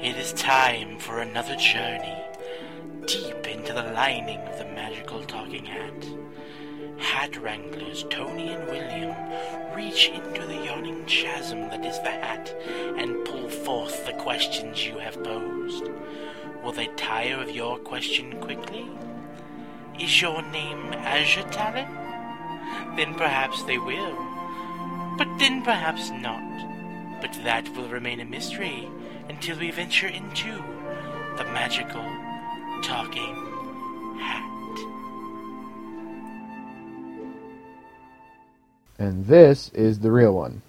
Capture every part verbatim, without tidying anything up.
It is time for another journey deep into the lining of the magical talking hat. Hat wranglers Tony and William reach into the yawning chasm that is the hat and pull forth the questions you have posed. Will they tire of your question quickly? Is your name Azure Talon? Then perhaps they will. But then perhaps not. But that will remain a mystery until we venture into the magical talking hat. And this is the real one.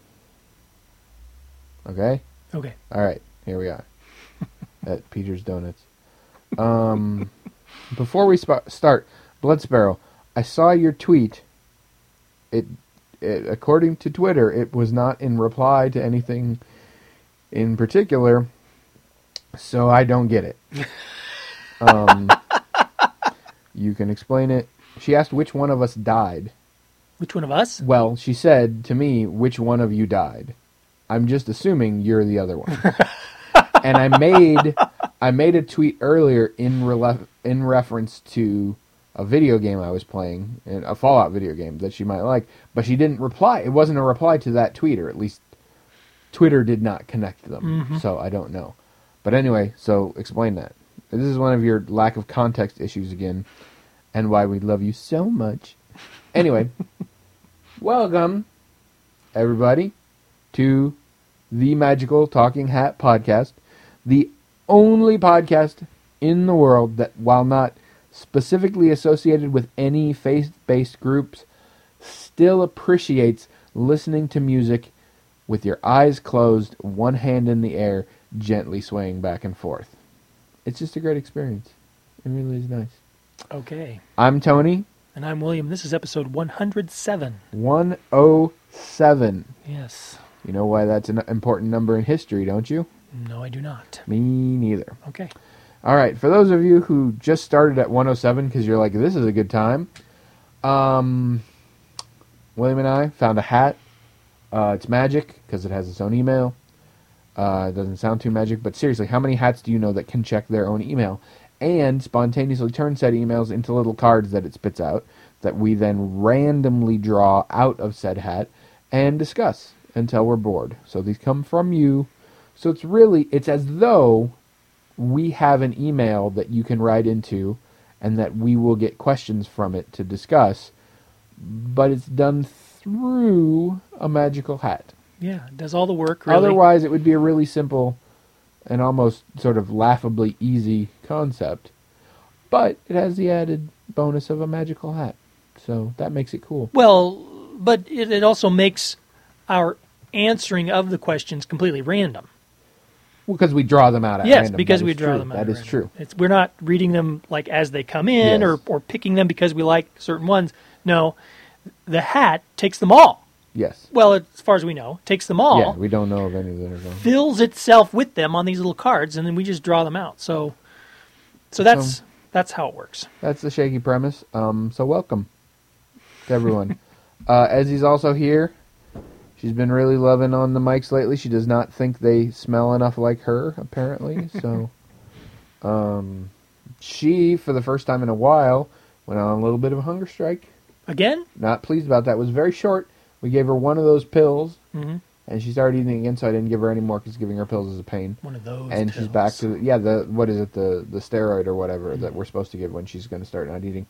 Okay? Okay. All right, here we are at Peter's Donuts. Um, before we sp- start, Blood Sparrow, I saw your tweet. It, it, according to Twitter, it was not in reply to anything in particular, so I don't get it. Um, you can explain it. She asked which one of us died. Which one of us? Well, she said to me, which one of you died? I'm just assuming you're the other one. And I made I made a tweet earlier in rele- in reference to a video game I was playing, a Fallout video game that she might like, but she didn't reply. It wasn't a reply to that tweet, or at least Twitter did not connect them, mm-hmm. So I don't know. But anyway, so explain that. This is one of your lack of context issues again, and why we love you so much. Anyway, welcome, everybody, to the Magical Talking Hat Podcast, the only podcast in the world that, while not specifically associated with any faith-based groups, still appreciates listening to music with your eyes closed, one hand in the air, gently swaying back and forth. It's just a great experience. It really is nice. Okay. I'm Tony. And I'm William. This is episode one hundred seven. one oh seven. Yes. You know why that's an important number in history, don't you? No, I do not. Me neither. Okay. All right. For those of you who just started at one oh seven because you're like, this is a good time, um, William and I found a hat. Uh, it's magic because it has its own email. Uh, it doesn't sound too magic, but seriously, how many hats do you know that can check their own email and spontaneously turn said emails into little cards that it spits out that we then randomly draw out of said hat and discuss until we're bored? So these come from you. So it's really, it's as though we have an email that you can write into and that we will get questions from it to discuss, but it's done through a magical hat. Yeah, it does all the work, really. Otherwise, it would be a really simple and almost sort of laughably easy concept. But it has the added bonus of a magical hat. So that makes it cool. Well, but it, it also makes our answering of the questions completely random. Well, because we draw them out at yes, random. Yes, because that we is draw true. them out That at is random. true. It's, we're not reading them like as they come in, Yes. or, or picking them because we like certain ones. No, the hat takes them all. Yes. Well, as far as we know, takes them all. Yeah, we don't know of any that are going. Fills itself with them on these little cards, and then we just draw them out. So, so that's So- that's how it works. That's the shaky premise. Um, so welcome to everyone. uh, Ezzy's also here. She's been really loving on the mics lately. She does not think they smell enough like her, apparently. So, um, she, for the first time in a while, went on a little bit of a hunger strike. Again? Not pleased about that. It was very short. We gave her one of those pills, Mm-hmm. and she started eating again, so I didn't give her any more because giving her pills is a pain. One of those And pills. she's back to, the, yeah, the what is it, the, the steroid or whatever mm-hmm. that we're supposed to give when she's going to start not eating.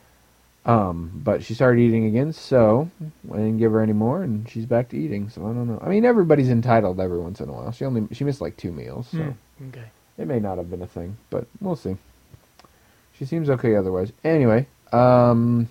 Um, but she started eating again, so I didn't give her any more, and she's back to eating, so I don't know. I mean, everybody's entitled every once in a while. She only she missed like two meals, so Mm, okay. it may not have been a thing, but we'll see. She seems okay otherwise. Anyway, um,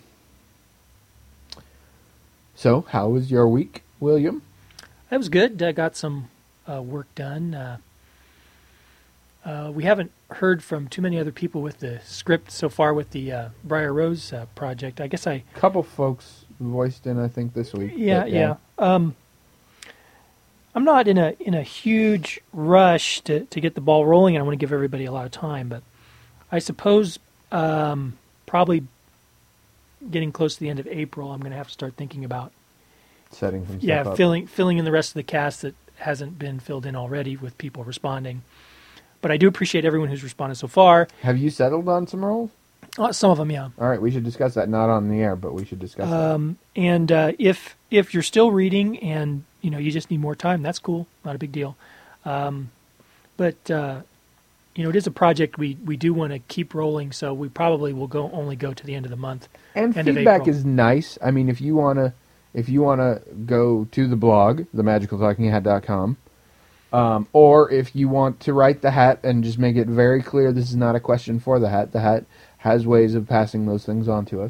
so how was your week, William? That was good. I got some uh, work done. Uh, uh, we haven't heard from too many other people with the script so far with the uh, Briar Rose uh, project. I guess I... A couple folks voiced in, I think, this week. Yeah, but, yeah. yeah. Um, I'm not in a in a huge rush to, to get the ball rolling, and I want to give everybody a lot of time, but I suppose um, probably getting close to the end of April, I'm going to have to start thinking about setting some yeah, stuff up. filling filling in the rest of the cast that hasn't been filled in already with people responding. but I do appreciate everyone who's responded so far. Have you settled on some roles? Uh, some of them, yeah. All right, we should discuss that. Not on the air, but we should discuss Um, and uh, if if you're still reading and you know you just need more time, that's cool. Not a big deal. Um, but uh, you know, it is a project we, we do want to keep rolling, so we probably will go only go to the end of the month. that. And end of feedback April. is nice. I mean, if you wanna if you wanna go to the blog, the magical talking hat dot com, um, or if you want to write the hat and just make it very clear this is not a question for the hat. The hat has ways of passing those things on to us.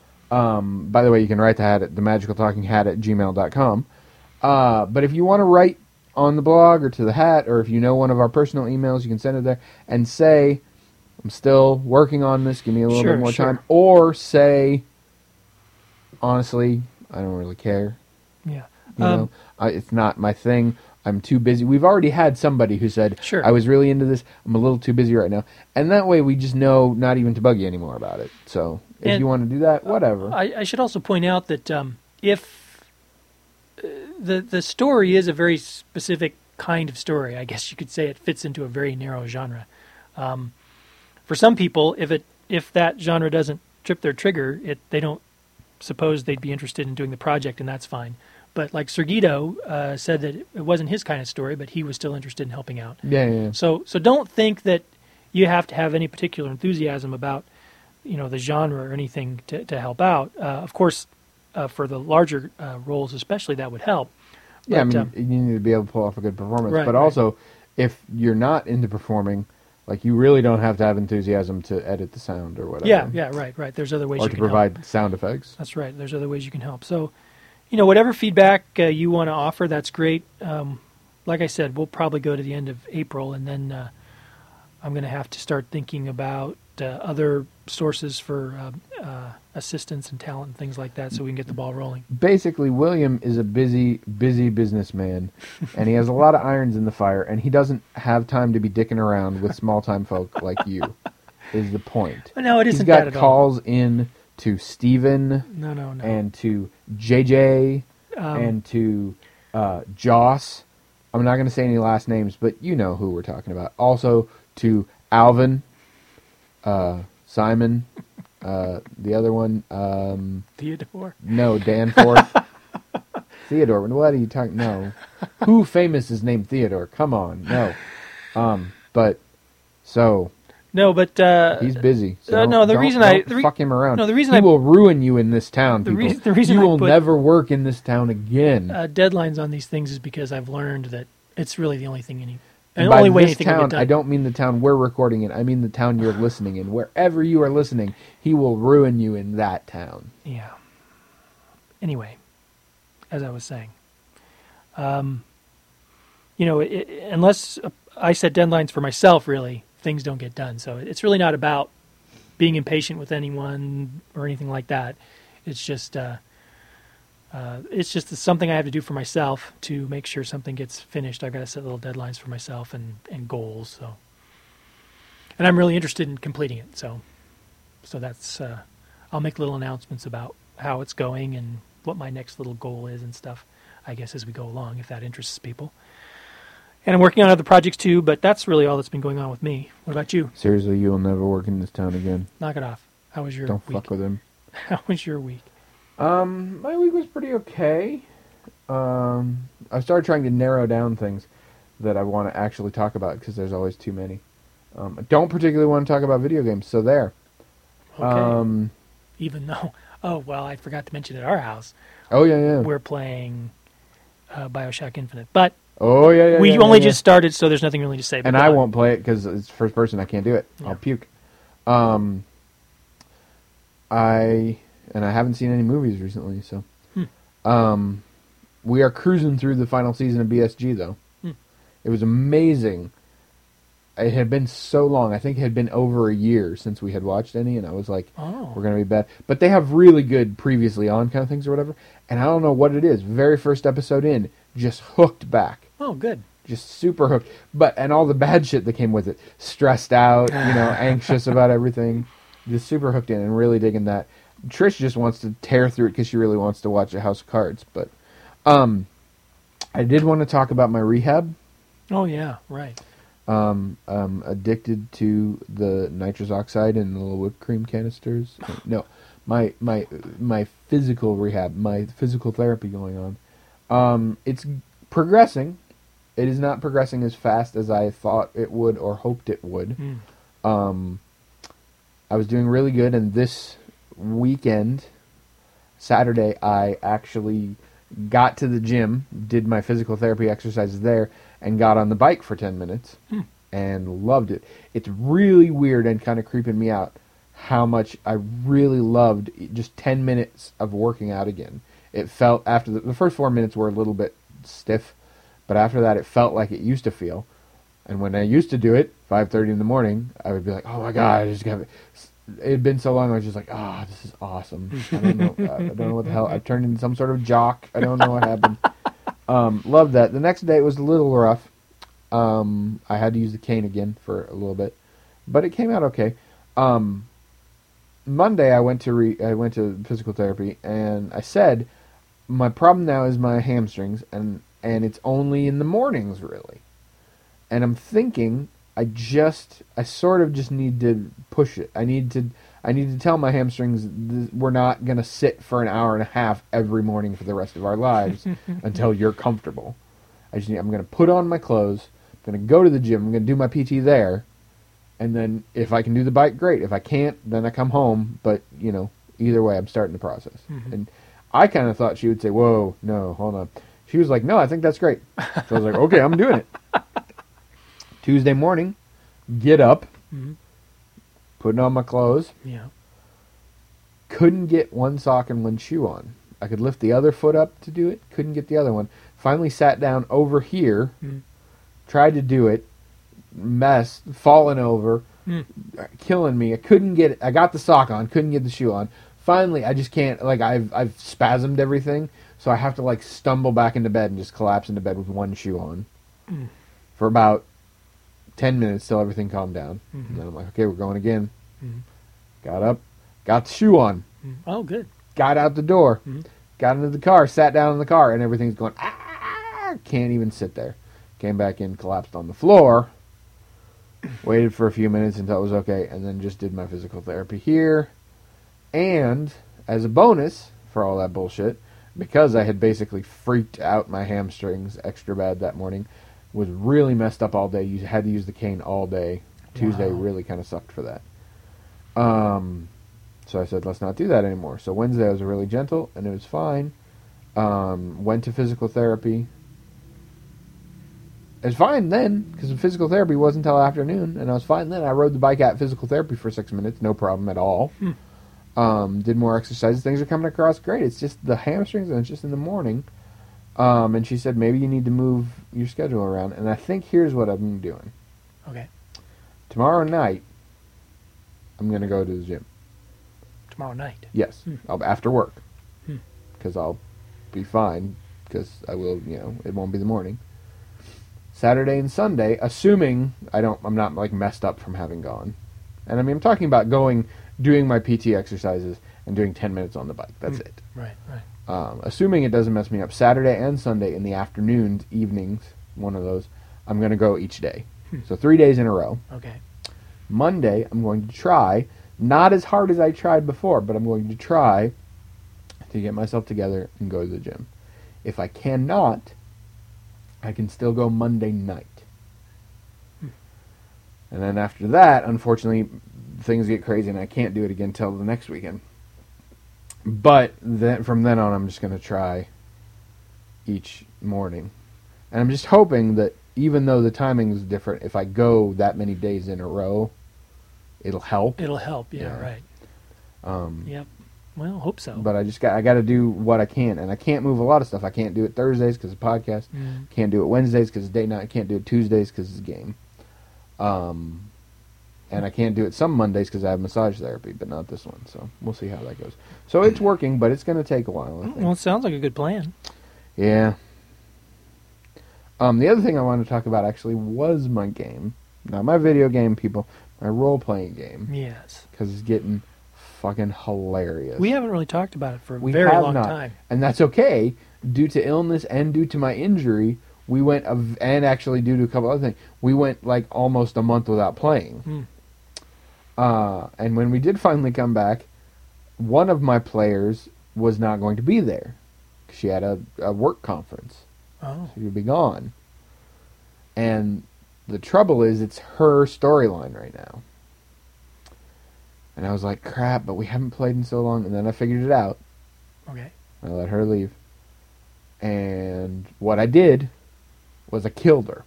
Um, by the way, you can write the hat at the magical talking hat at gmail dot com. Uh, but if you want to write on the blog or to the hat, or if you know one of our personal emails, you can send it there and say, I'm still working on this, give me a little Sure, bit more sure. time. Or say, honestly, I don't really care. Yeah. You Um, know, I, it's not my thing. I'm too busy. We've already had somebody who said, Sure. I was really into this. I'm a little too busy right now. And that way we just know not even to bug you anymore about it. So if And- you want to do that, whatever. I, I should also point out that um, if uh, the the story is a very specific kind of story, I guess you could say it fits into a very narrow genre. Um, for some people, if it if that genre doesn't trip their trigger, it they don't suppose they'd be interested in doing the project, and that's fine. But like Sergito uh, said that it wasn't his kind of story, but he was still interested in helping out. yeah, yeah, yeah. So so don't think that you have to have any particular enthusiasm about you know the genre or anything to, to help out. Uh, of course, uh, for the larger uh, roles especially, that would help. Yeah, I But, mean, um, you need to be able to pull off a good performance. Right, but right. also, if you're not into performing, like, you really don't have to have enthusiasm to edit the sound or whatever. yeah, yeah, right, right. There's other ways Or you to can provide help. sound effects. That's right. There's other ways you can help. So, you know, whatever feedback uh, you want to offer, that's great. Um, like I said, we'll probably go to the end of April, and then uh, I'm going to have to start thinking about uh, other sources for uh, uh, assistance and talent and things like that, so we can get the ball rolling. Basically, William is a busy, busy businessman, and he has a lot of irons in the fire, and he doesn't have time to be dicking around with small-time folk like you, is the point. No, it He's isn't got that at all. calls in to Steven No, no, no. and to J J Um, and to uh, Joss. I'm not going to say any last names, but you know who we're talking about. Also to Alvin, uh, Simon, uh, the other one, um, Theodore. no, Danforth. Theodore, what are you talking? No. Who famous is named Theodore? Come on, no. Um, but, so, No, but uh, he's busy. So uh, don't- no, the don't- reason I- don't the re- fuck him around. no, the reason he I- will ruin you in this town, The people. reason- the reason you I will put- never work in this town again. uh, deadlines on these things is because I've learned that it's really the only thing any, And the by only way this anything will town, get done. I don't mean the town we're recording in. I mean the town you're listening in. Wherever you are listening, he will ruin you in that town. Yeah. Anyway, as I was saying, um, you know, it, it- unless uh, I set deadlines for myself, really, things don't get done. So it's really not about being impatient with anyone or anything like that. It's just, uh, uh, it's just something I have to do for myself to make sure something gets finished. I've got to set little deadlines for myself and, and goals. So, and I'm really interested in completing it. So, so that's, uh, I'll make little announcements about how it's going and what my next little goal is and stuff, I guess, as we go along, if that interests people. And I'm working on other projects too, but that's really all that's been going on with me. What about you? Seriously, you will never work in this town again. Knock it off. How was your Don't week? fuck with him. How was your week? Um, my week was pretty okay. Um, I started trying to narrow down things that I want to actually talk about because there's always too many. Um, I don't particularly want to talk about video games, so there. Okay. Um, Even though, oh, well, I forgot to mention at our house, oh yeah, yeah. we're playing uh, Bioshock Infinite. But Oh yeah, yeah. we yeah, only yeah, just started, so there's nothing really to say. But and go I on. won't play it because it's first person. I can't do it. Yeah. I'll puke. Um, I and I haven't seen any movies recently, so Hmm. um, we are cruising through the final season of B S G though. Hmm. It was amazing. It had been so long. I think it had been over a year since we had watched any, and I was like, Oh. we're going to be bad. But they have really good previously on kind of things or whatever, and I don't know what it is. Very first episode in, just hooked back. Oh, good. Just super hooked. But, and all the bad shit that came with it. Stressed out, you know, anxious about everything. Just super hooked in and really digging that. Trish just wants to tear through it because she really wants to watch a House of Cards. But, um, I did want to talk about my rehab. Oh, yeah, right. Um, um, addicted to the nitrous oxide and the little whipped cream canisters. No, my my my physical rehab, my physical therapy going on. Um, it's progressing. It is not progressing as fast as I thought it would or hoped it would. Mm. Um, I was doing really good, and this weekend, Saturday, I actually got to the gym, did my physical therapy exercises there, and got on the bike for ten minutes, Hmm. and loved it. It's really weird and kind of creeping me out how much I really loved just ten minutes of working out again. It felt, after the, the first four minutes were a little bit stiff, but after that it felt like it used to feel. And when I used to do it, five thirty in the morning, I would be like, oh my God, I just got it. It had been so long, I was just like, ah, oh, this is awesome. I don't know, I don't know what the hell. I've turned into some sort of jock. I don't know what happened. Um, loved that. The next day it was a little rough. Um, I had to use the cane again for a little bit, but it came out okay. Um, Monday I went to re- I went to physical therapy, and I said my problem now is my hamstrings, and and it's only in the mornings really. And I'm thinking I just I sort of just need to push it. I need to I need to tell my hamstrings th- we're not going to sit for an hour and a half every morning for the rest of our lives until you're comfortable. I just need, I'm going to put on my clothes. I'm going to go to the gym. I'm going to do my P T there. And then if I can do the bike, great. If I can't, then I come home. But, you know, either way, I'm starting the process. Mm-hmm. And I kind of thought she would say, whoa, no, hold on. She was like, no, I think that's great. So I was like, okay, I'm doing it. Tuesday morning, get up, mm-hmm. putting on my clothes. Yeah. Couldn't get one sock and one shoe on. I could lift the other foot up to do it. Couldn't get the other one. Finally sat down over here. Mm-hmm. Tried to do it. Mess. Falling over. Mm. Killing me. I couldn't get it. I got the sock on. Couldn't get the shoe on. Finally, I just can't. Like, I've I've spasmed everything. So I have to, like, stumble back into bed and just collapse into bed with one shoe on. Mm. For about ten minutes till everything calmed down. Mm-hmm. And then I'm like, okay, we're going again. Mm-hmm. Got up. Got the shoe on. Mm-hmm. Oh, good. Got out the door. Mm-hmm. Got into the car. Sat down in the car. And everything's going, ah! Can't even sit there. Came back in, collapsed on the floor. Waited for a few minutes until it was okay. And then just did my physical therapy here. And as a bonus for all that bullshit, because I had basically freaked out my hamstrings extra bad that morning, was really messed up all day. You had to use the cane all day. Tuesday wow. really kind of sucked for that. Um, so I said, let's not do that anymore. So Wednesday I was really gentle, and it was fine. Um, went to physical therapy. It was fine then, because the physical therapy wasn't until afternoon, and I was fine then. I rode the bike at physical therapy for six minutes, no problem at all. Hmm. Um, did more exercises. Things are coming across great. It's just the hamstrings, and it's just in the morning. Um, and she said, maybe you need to move your schedule around. And I think here's what I'm doing. Okay. Tomorrow night, I'm going to go to the gym. Tomorrow night? Yes. Hmm. I'll, after work. Hmm. Because I'll be fine. Because I will, you know, it won't be the morning. Saturday and Sunday, assuming I don't, I'm not, like, messed up from having gone. And, I mean, I'm talking about going, doing my P T exercises and doing ten minutes on the bike. That's hmm. it. Right, right. Um, assuming it doesn't mess me up, Saturday and Sunday in the afternoons, evenings, one of those, I'm going to go each day. Hmm. So three days in a row. Okay. Monday, I'm going to try, not as hard as I tried before, but I'm going to try to get myself together and go to the gym. If I cannot, I can still go Monday night. Hmm. And then after that, unfortunately, things get crazy and I can't do it again until the next weekend. But then from then on, I'm just going to try each morning. And I'm just hoping that even though the timing is different, if I go that many days in a row, it'll help. It'll help, yeah, yeah. right. Um, yep. Well, hope so. But I just got I got to do what I can, and I can't move a lot of stuff. I can't do it Thursdays because of podcast. Mm. Can't do it Wednesdays because it's date night. I can't do it Tuesdays because it's a game. Um, and I can't do it some Mondays because I have massage therapy, but not this one. So we'll see how that goes. So it's working, but it's going to take a while, I think. Well, it sounds like a good plan. Yeah. Um, the other thing I wanted to talk about actually was my game. Not my video game, people. My role-playing game. Yes. Because it's getting fucking hilarious. We haven't really talked about it for a we very have long not. time. And that's okay. Due to illness and due to my injury, we went, of, and actually due to a couple other things, we went like almost a month without playing. Hmm. Uh, and when we did finally come back, one of my players was not going to be there. She had a, a work conference. Oh. She would be gone. And the trouble is, it's her storyline right now. And I was like, crap, but we haven't played in so long. And then I figured it out. Okay. I let her leave. And what I did was I killed her.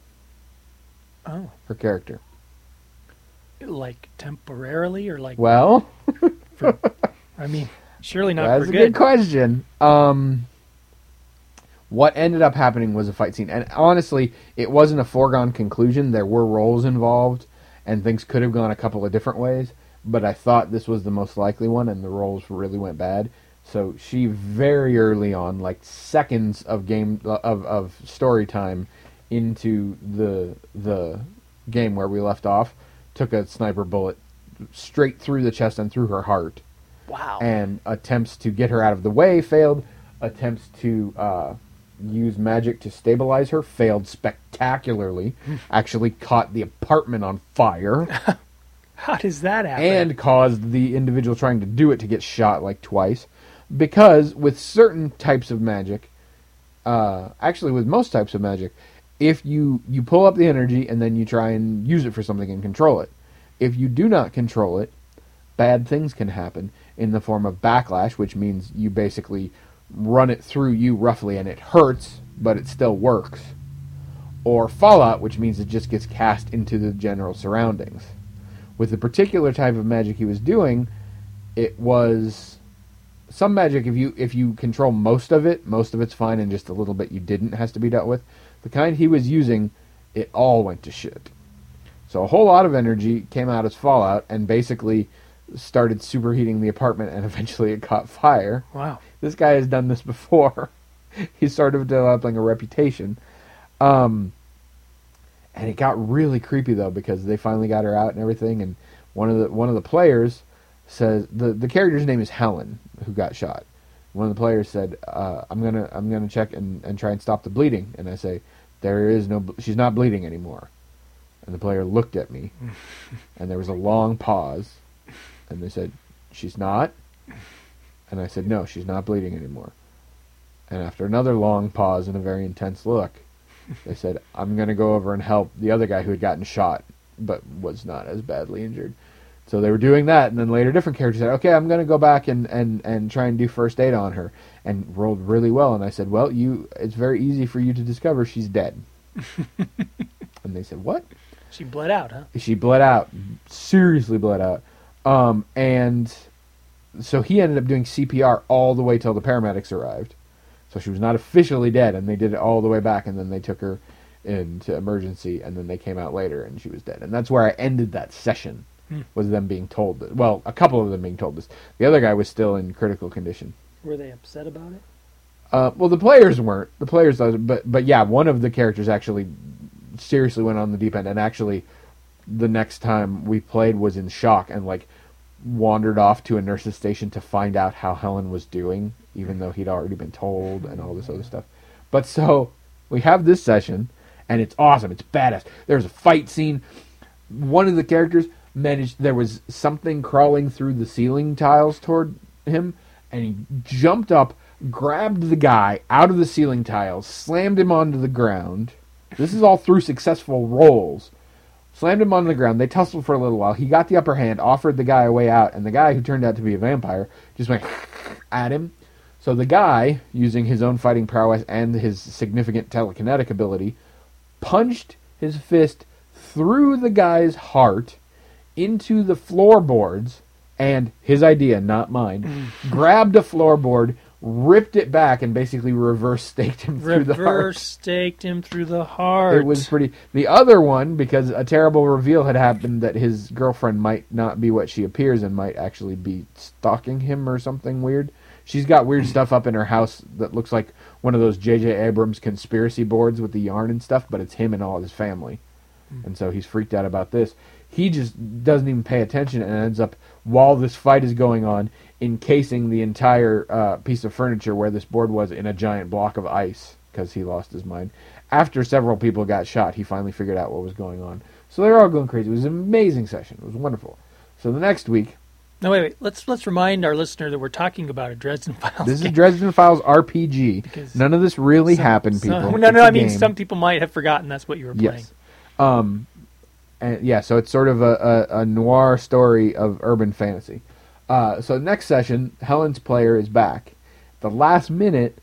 Oh. Her character. Like temporarily or like... Well, For, I mean, surely not that's for a good. good question. Um, what ended up happening was a fight scene. And honestly, it wasn't a foregone conclusion. There were roles involved, and things could have gone a couple of different ways. But I thought this was the most likely one, and the roles really went bad. So she very early on, like seconds of game of of story time into the the game where we left off, took a sniper bullet straight through the chest and through her heart. Wow. And attempts to get her out of the way failed. Attempts to uh, use magic to stabilize her failed spectacularly. Actually caught the apartment on fire. How does that happen? And caused the individual trying to do it to get shot like twice. Because with certain types of magic, uh, actually with most types of magic, if you, you pull up the energy and then you try and use it for something and control it. If you do not control it, bad things can happen in the form of backlash, which means you basically run it through you roughly and it hurts, but it still works. Or fallout, which means it just gets cast into the general surroundings. With the particular type of magic he was doing, it was some magic, if you if you control most of it, most of it's fine, and just a little bit you didn't has to be dealt with. The kind he was using, it all went to shit. So a whole lot of energy came out as fallout and basically started superheating the apartment, and eventually it caught fire. Wow. This guy has done this before. He's sort of developing a reputation. Um, and it got really creepy though, because they finally got her out and everything, and one of the one of the players says the the character's name is Helen, who got shot. One of the players said, uh, "I'm gonna I'm gonna check and, and try and stop the bleeding." And I say, "There is no, she's not bleeding anymore." And the player looked at me, and there was a long pause, and they said, "She's not?" And I said, "No, she's not bleeding anymore." And after another long pause and a very intense look, they said, "I'm going to go over and help the other guy who had gotten shot, but was not as badly injured." So they were doing that, and then later different characters said, "Okay, I'm going to go back and, and, and try and do first aid on her," and rolled really well. And I said, "Well, you, it's very easy for you to discover she's dead." And they said, "What?" She bled out, huh? She bled out, seriously bled out. Um, and so he ended up doing C P R all the way till the paramedics arrived. So she was not officially dead, and they did it all the way back, and then they took her into emergency, and then they came out later, and she was dead. And that's where I ended that session, Hmm. was them being told that. Well, a couple of them being told this. The other guy was still in critical condition. Were they upset about it? Uh, well, the players weren't. The players, but but yeah, one of the characters actually seriously went on the deep end, and actually, the next time we played was in shock and like wandered off to a nurse's station to find out how Helen was doing, even though he'd already been told and all this other stuff. But so we have this session, and it's awesome. It's badass. There's a fight scene. One of the characters managed. There was something crawling through the ceiling tiles toward him, and he jumped up, grabbed the guy out of the ceiling tiles, slammed him onto the ground. This is all through successful rolls. Slammed him onto the ground. They tussled for a little while. He got the upper hand, offered the guy a way out, and the guy, who turned out to be a vampire, just went at him. So the guy, using his own fighting prowess and his significant telekinetic ability, punched his fist through the guy's heart into the floorboards, and his idea, not mine, grabbed a floorboard, ripped it back, and basically reverse staked him through the heart. Reverse staked him through the heart. It was pretty. The other one, because a terrible reveal had happened that his girlfriend might not be what she appears and might actually be stalking him or something weird. She's got weird stuff up in her house that looks like one of those J J Abrams conspiracy boards with the yarn and stuff, but it's him and all his family. And so he's freaked out about this. He just doesn't even pay attention and ends up, while this fight is going on, encasing the entire uh, piece of furniture where this board was in a giant block of ice, because he lost his mind. after several people got shot, he finally figured out what was going on. So they're all going crazy. It was an amazing session. It was wonderful. So the next week... No, wait, wait. Let's let's remind our listener that we're talking about a Dresden Files This game. is Dresden Files R P G. Because None of this really some- happened, some- people. no, no, It's a I mean, game. some people might have forgotten that's what you were playing. Yes. Um, and yeah, so it's sort of a, a, a noir story of urban fantasy. Uh, so next session, Helen's player is back. The last minute,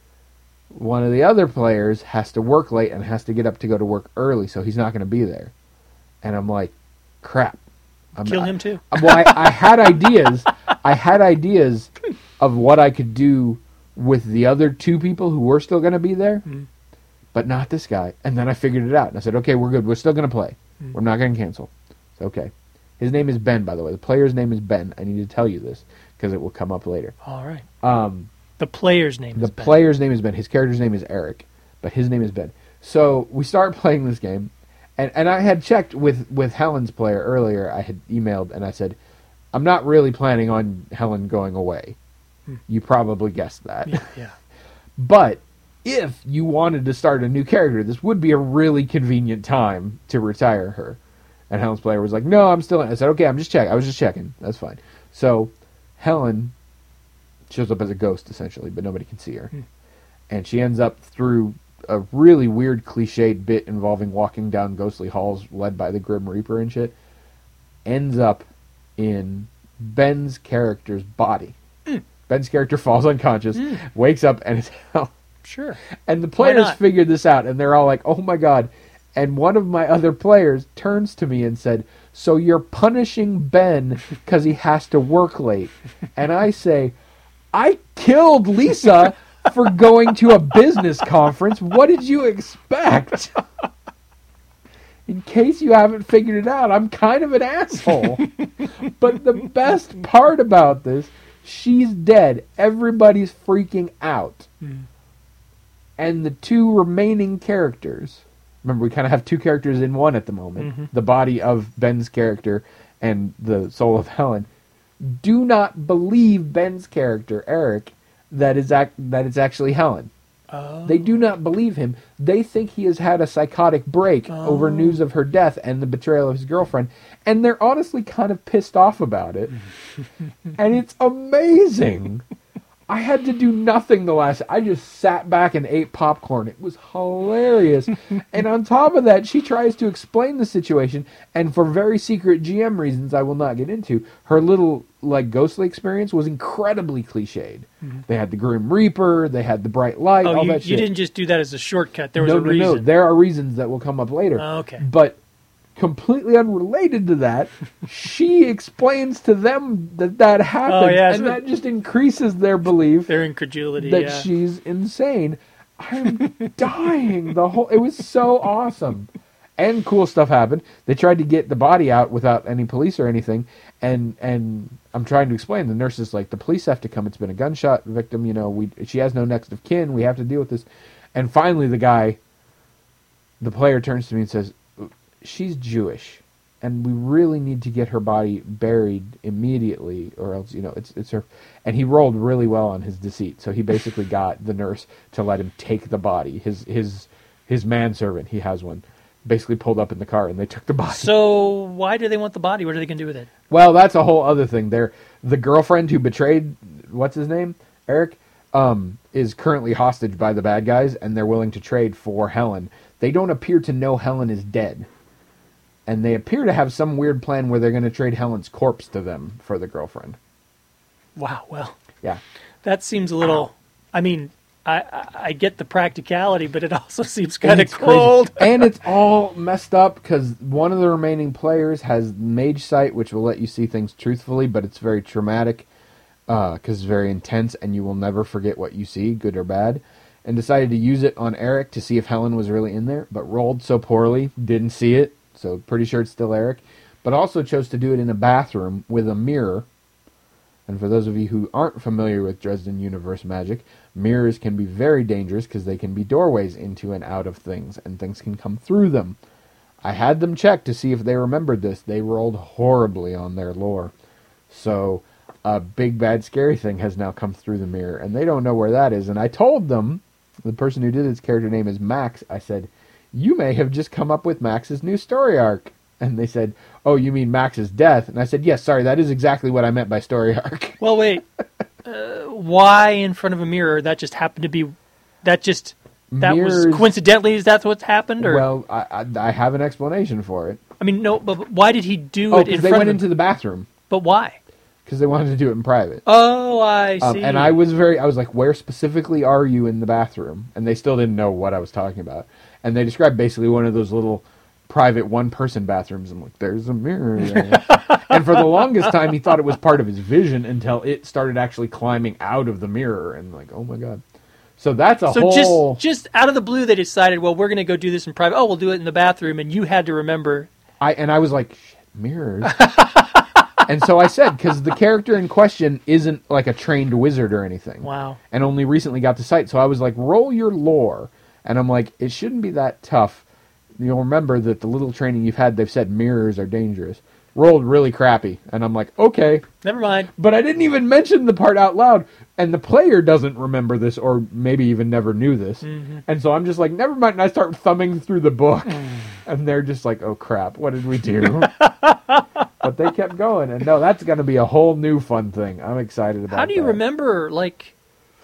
one of the other players has to work late and has to get up to go to work early, so he's not going to be there. And I'm like, crap. I'm, Kill him too. I, well, I, I had ideas. I had ideas of what I could do with the other two people who were still going to be there, Mm. but not this guy. And then I figured it out, and I said, okay, we're good. We're still going to play. Mm. We're not going to cancel. It's okay. His name is Ben, by the way. The player's name is Ben. I need to tell you this because it will come up later. All right. Um, The player's name the is Ben. player's name is Ben. His character's name is Eric, but his name is Ben. So we start playing this game, and, and I had checked with, with Helen's player earlier. I had emailed, and I said, I'm not really planning on Helen going away. Hmm. You probably guessed that. Yeah, yeah. But if you wanted to start a new character, this would be a really convenient time to retire her. And Helen's player was like, no, I'm still in. I said, okay, I'm just checking. I was just checking. That's fine. So Helen shows up as a ghost, essentially, but nobody can see her. Hmm. And she ends up through a really weird cliched bit involving walking down ghostly halls led by the Grim Reaper and shit, ends up in Ben's character's body. Mm. Ben's character falls unconscious, Mm. wakes up, and is Helen. Sure. And the Why players not? figured this out, and they're all like, oh my god. And one of my other players turns to me and said, so you're punishing Ben because he has to work late. And I say, I killed Lisa for going to a business conference. What did you expect? In case you haven't figured it out, I'm kind of an asshole. But the best part about this, she's dead. Everybody's freaking out. Mm. And the two remaining characters, remember we kind of have two characters in one at the moment, Mhm. the body of Ben's character and the soul of Helen, do not believe Ben's character, Eric, that is ac- that it's actually Helen. Oh. They do not believe him. They think he has had a psychotic break over Oh. news of her death and the betrayal of his girlfriend, and they're honestly kind of pissed off about it. And it's amazing. I had to do nothing the last... I just sat back and ate popcorn. It was hilarious. And on top of that, she tries to explain the situation, and for very secret G M reasons I will not get into, her little, like, ghostly experience was incredibly cliched. Mhm. They had the Grim Reaper, they had the bright light, Oh, all you, that you shit. didn't just do that as a shortcut. There was no, a no, reason. no. There are reasons that will come up later. Oh, okay. But completely unrelated to that, she explains to them that that happened, Oh, yeah, and so- that just increases their belief Their incredulity. that yeah. she's insane. I'm dying. The whole it was so awesome. And cool stuff happened. They tried to get the body out without any police or anything, and and I'm trying to explain. The nurse is like, the police have to come. It's been a gunshot victim. You know, we she has no next of kin. We have to deal with this. And finally, the guy, the player, turns to me and says, she's Jewish, and we really need to get her body buried immediately, or else, you know, it's it's her. And he rolled really well on his deceit, so he basically got the nurse to let him take the body. His his his manservant, he has one, basically pulled up in the car, and they took the body. So why do they want the body? What are they going to do with it? Well, that's a whole other thing. There, the girlfriend who betrayed, what's his name, Eric, um, is currently hostage by the bad guys, and they're willing to trade for Helen. They don't appear to know Helen is dead. And they appear to have some weird plan where they're going to trade Helen's corpse to them for the girlfriend. Wow. Well, Yeah. that seems a little. I mean, I, I, I get the practicality, but it also seems kind of It's crazy. cold. And it's all messed up because one of the remaining players has Mage Sight, which will let you see things truthfully, but it's very traumatic because it's very intense, and you will never forget what you see, good or bad. And decided to use it on Eric to see if Helen was really in there, but rolled so poorly, didn't see it. So pretty sure it's still Eric. But also chose to do it in a bathroom with a mirror. And for those of you who aren't familiar with Dresden Universe magic, mirrors can be very dangerous because they can be doorways into and out of things, and things can come through them. I had them check to see if they remembered this. They rolled horribly on their lore. So a big, bad, scary thing has now come through the mirror, and they don't know where that is. And I told them the person who did his character name is Max. I said, you may have just come up with Max's new story arc. And they said, oh, you mean Max's death? And I said, yes, sorry, that is exactly what I meant by story arc. Well, wait. Uh, why in front of a mirror? That just happened to be... That just... That Mirrors, was coincidentally, is that what's happened? Or? Well, I, I, I have an explanation for it. I mean, no, but, but why did he do Oh, it in because they front went of into the bathroom. But why? Because they wanted to do it in private. Oh, I see. Um, and I was very, I was like, where specifically are you in the bathroom? And they still didn't know what I was talking about. And they described basically one of those little private one-person bathrooms. I'm like, there's a mirror there. And for the longest time, he thought it was part of his vision until it started actually climbing out of the mirror. And like, oh my God. So that's a so whole... just just out of the blue, they decided, well, we're going to go do this in private. Oh, we'll do it in the bathroom. And you had to remember. I And I was like, shit, mirrors? And so I said, because the character in question isn't like a trained wizard or anything. Wow. And only recently got to sight. So I was like, roll your lore. And I'm like, it shouldn't be that tough. You'll remember that the little training you've had, they've said mirrors are dangerous. Rolled really crappy. And I'm like, okay. Never mind. But I didn't even mention the part out loud. And the player doesn't remember this or maybe even never knew this. Mm-hmm. And so I'm just like, never mind. And I start thumbing through the book. Mm. And they're just like, oh, crap. What did we do? But they kept going. And no, that's going to be a whole new fun thing. I'm excited about it. How do you that. remember, like...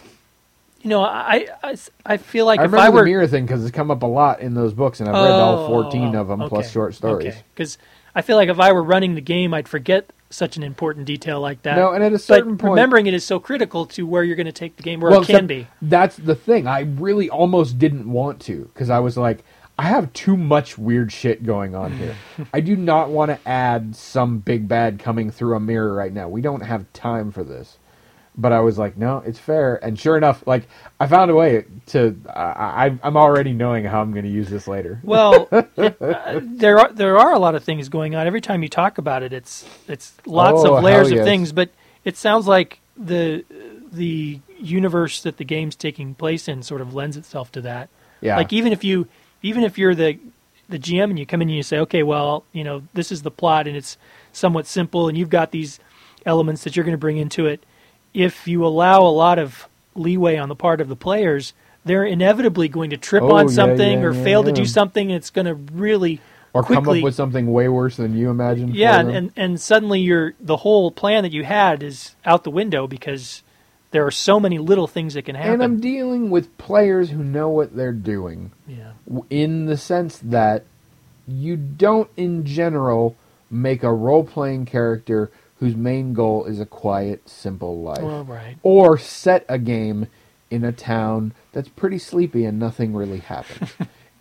You know, I, I, I feel like I if remember I were... the mirror thing because it's come up a lot in those books, and I've oh, read all fourteen of them, okay. plus short stories. Because I feel like if I were running the game, I'd forget such an important detail like that. No, and at a certain but point... remembering it is so critical to where you're going to take the game, where well, it can be. That's the thing. I really almost didn't want to, because I was like, I have too much weird shit going on here. I do not want to add some big bad coming through a mirror right now. We don't have time for this. But I was like, no, it's fair. And sure enough, like, I found a way to... I, I, I'm already knowing how I'm going to use this later. Well, it, uh, there are there are a lot of things going on. Every time you talk about it, it's it's lots oh, of layers yes. of things. But it sounds like the the universe that the game's taking place in sort of lends itself to that. Yeah. Like, even if you even if you're the the G M and you come in and you say, okay, well, you know, this is the plot and it's somewhat simple and you've got these elements that you're going to bring into it. If you allow a lot of leeway on the part of the players, they're inevitably going to trip oh, on yeah, something yeah, or yeah, fail yeah. to do something, and it's going to really or quickly... come up with something way worse than you imagined. Yeah, and, and, and suddenly you're, the whole plan that you had is out the window because there are so many little things that can happen. And I'm dealing with players who know what they're doing. Yeah. In the sense that you don't, in general, make a role-playing character whose main goal is a quiet, simple life. Well, right. Or set a game in a town that's pretty sleepy and nothing really happens.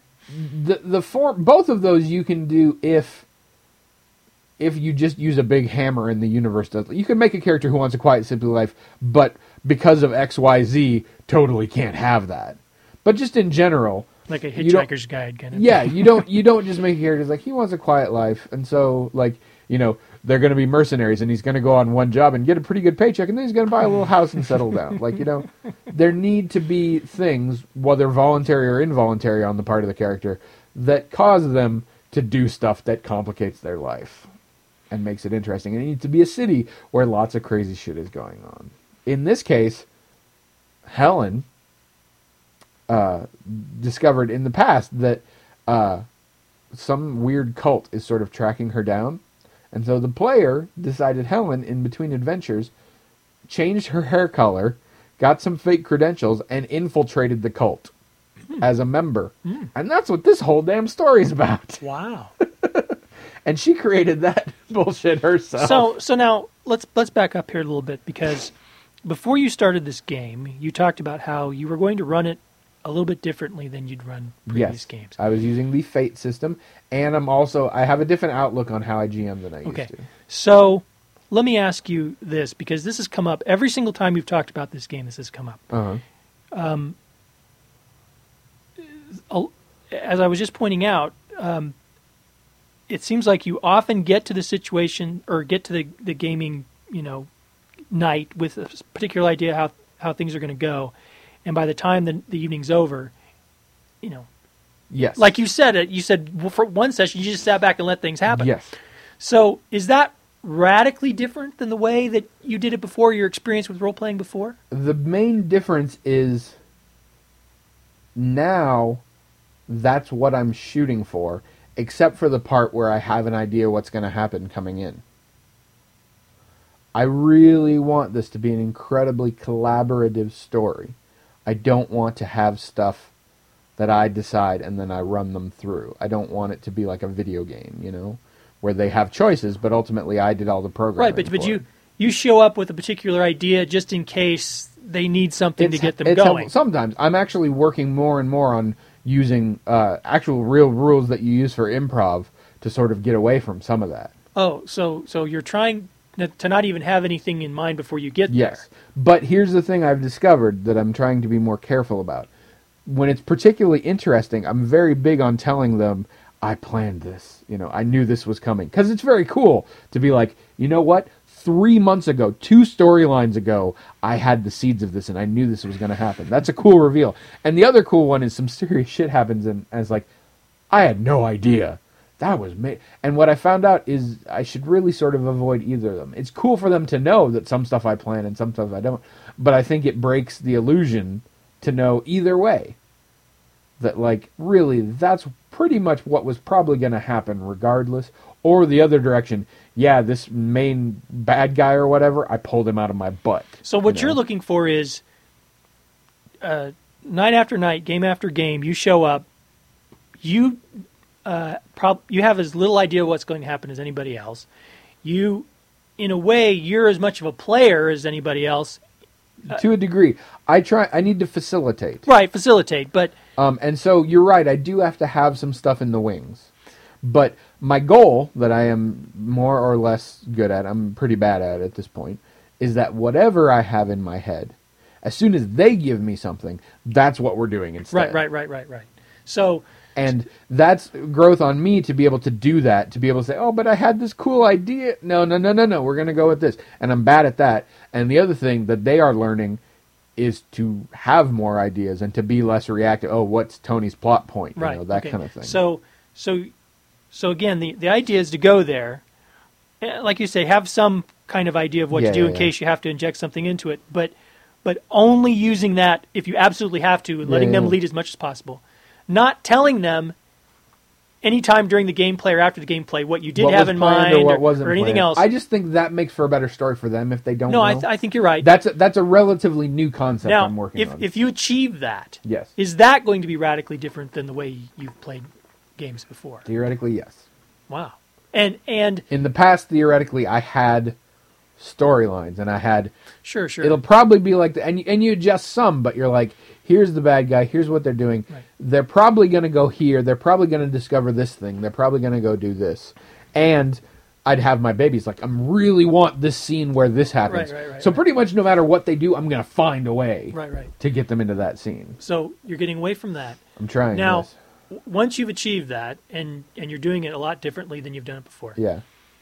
the the form, both of those you can do if if you just use a big hammer in the universe. Does you can make a character who wants a quiet, simple life, but because of X, Y, Z, totally can't have that. But just in general, like a Hitchhiker's Guide kind of. Yeah, thing. you don't you don't just make a character like he wants a quiet life, and so like you know. They're going to be mercenaries, and he's going to go on one job and get a pretty good paycheck, and then he's going to buy a little house and settle down. Like, you know, there need to be things, whether voluntary or involuntary on the part of the character, that cause them to do stuff that complicates their life and makes it interesting. And it needs to be a city where lots of crazy shit is going on. In this case, Helen uh, discovered in the past that uh, some weird cult is sort of tracking her down. And so the player decided Helen, in between adventures, changed her hair color, got some fake credentials, and infiltrated the cult mm. as a member. Mm. And that's what this whole damn story is about. Wow. And she created that bullshit herself. So so now let's let's back up here a little bit, because before you started this game, you talked about how you were going to run it a little bit differently than you'd run previous yes, games. I was using the Fate system, and I'm also I have a different outlook on how I G M than I okay. used to. So let me ask you this, because this has come up every single time you've talked about this game. This has come up. Uh-huh. Um, as I was just pointing out, um, it seems like you often get to the situation or get to the, the gaming, you know, night with a particular idea how how things are going to go. And by the time the, the evening's over, you know, yes, like you said, it. You said well, for one session you just sat back and let things happen. Yes. So is that radically different than the way that you did it before? Your experience with role playing before? The main difference is now that's what I'm shooting for, except for the part where I have an idea what's going to happen coming in. I really want this to be an incredibly collaborative story. I don't want to have stuff that I decide and then I run them through. I don't want it to be like a video game, you know, where they have choices, but ultimately I did all the programming. Right, but but for you it. you show up with a particular idea just in case they need something It's- to get them it's going. helpful. Sometimes I'm actually working more and more on using uh, actual real rules that you use for improv to sort of get away from some of that. Oh, so so you're trying n- to not even have anything in mind before you get Yes. there. But here's the thing I've discovered that I'm trying to be more careful about. When it's particularly interesting, I'm very big on telling them, I planned this. You know, I knew this was coming. Because it's very cool to be like, you know what? Three months ago, two storylines ago, I had the seeds of this and I knew this was going to happen. That's a cool reveal. And the other cool one is some serious shit happens and, and it's like, I had no idea. That was me. And what I found out is I should really sort of avoid either of them. It's cool for them to know that some stuff I plan and some stuff I don't. But I think it breaks the illusion to know either way. That, like, really, that's pretty much what was probably going to happen regardless. Or the other direction, yeah, this main bad guy or whatever, I pulled him out of my butt. So what you you're know? looking for is uh, night after night, game after game, you show up, you uh, prob- you have as little idea what's going to happen as anybody else. You, in a way, you're as much of a player as anybody else. To a degree. I try. I need to facilitate. Right, facilitate, but... Um, and so you're right, I do have to have some stuff in the wings. But my goal, that I am more or less good at, I'm pretty bad at at this point, is that whatever I have in my head, as soon as they give me something, that's what we're doing instead. Right, right, right, right, right. So... And that's growth on me to be able to do that, to be able to say, oh, but I had this cool idea. No, no, no, no, no, we're going to go with this. And I'm bad at that. And the other thing that they are learning is to have more ideas and to be less reactive. Oh, what's Tony's plot point? You Right, know, that okay. kind of thing. So, so, so again, the, the idea is to go there, eh, like you say, have some kind of idea of what Yeah, to do yeah, in yeah. case you have to inject something into it, but but only using that if you absolutely have to, and letting yeah, them yeah. lead as much as possible, not telling them anytime during the gameplay or after the gameplay what you did what have was in planned mind or, what or, wasn't or anything planned. else. I just think that makes for a better story for them if they don't no, know. I, th- I think you're right. That's a, that's a relatively new concept now, I'm working if on. if you achieve that, Yes. is that going to be radically different than the way you've played games before? Theoretically, yes. Wow. And and In the past, theoretically, I had storylines and I had... sure, sure. It'll probably be like that, and you, and you adjust some, but you're like, here's the bad guy, here's what they're doing. Right. They're probably going to go here, they're probably going to discover this thing, they're probably going to go do this. And I'd have my babies like, I really want this scene where this happens. Right, right, right, so right. pretty much no matter what they do, I'm going to find a way Right, right. to get them into that scene. So you're getting away from that. I'm trying. Now, yes. w- once you've achieved that, and, and you're doing it a lot differently than you've done it before, Yeah.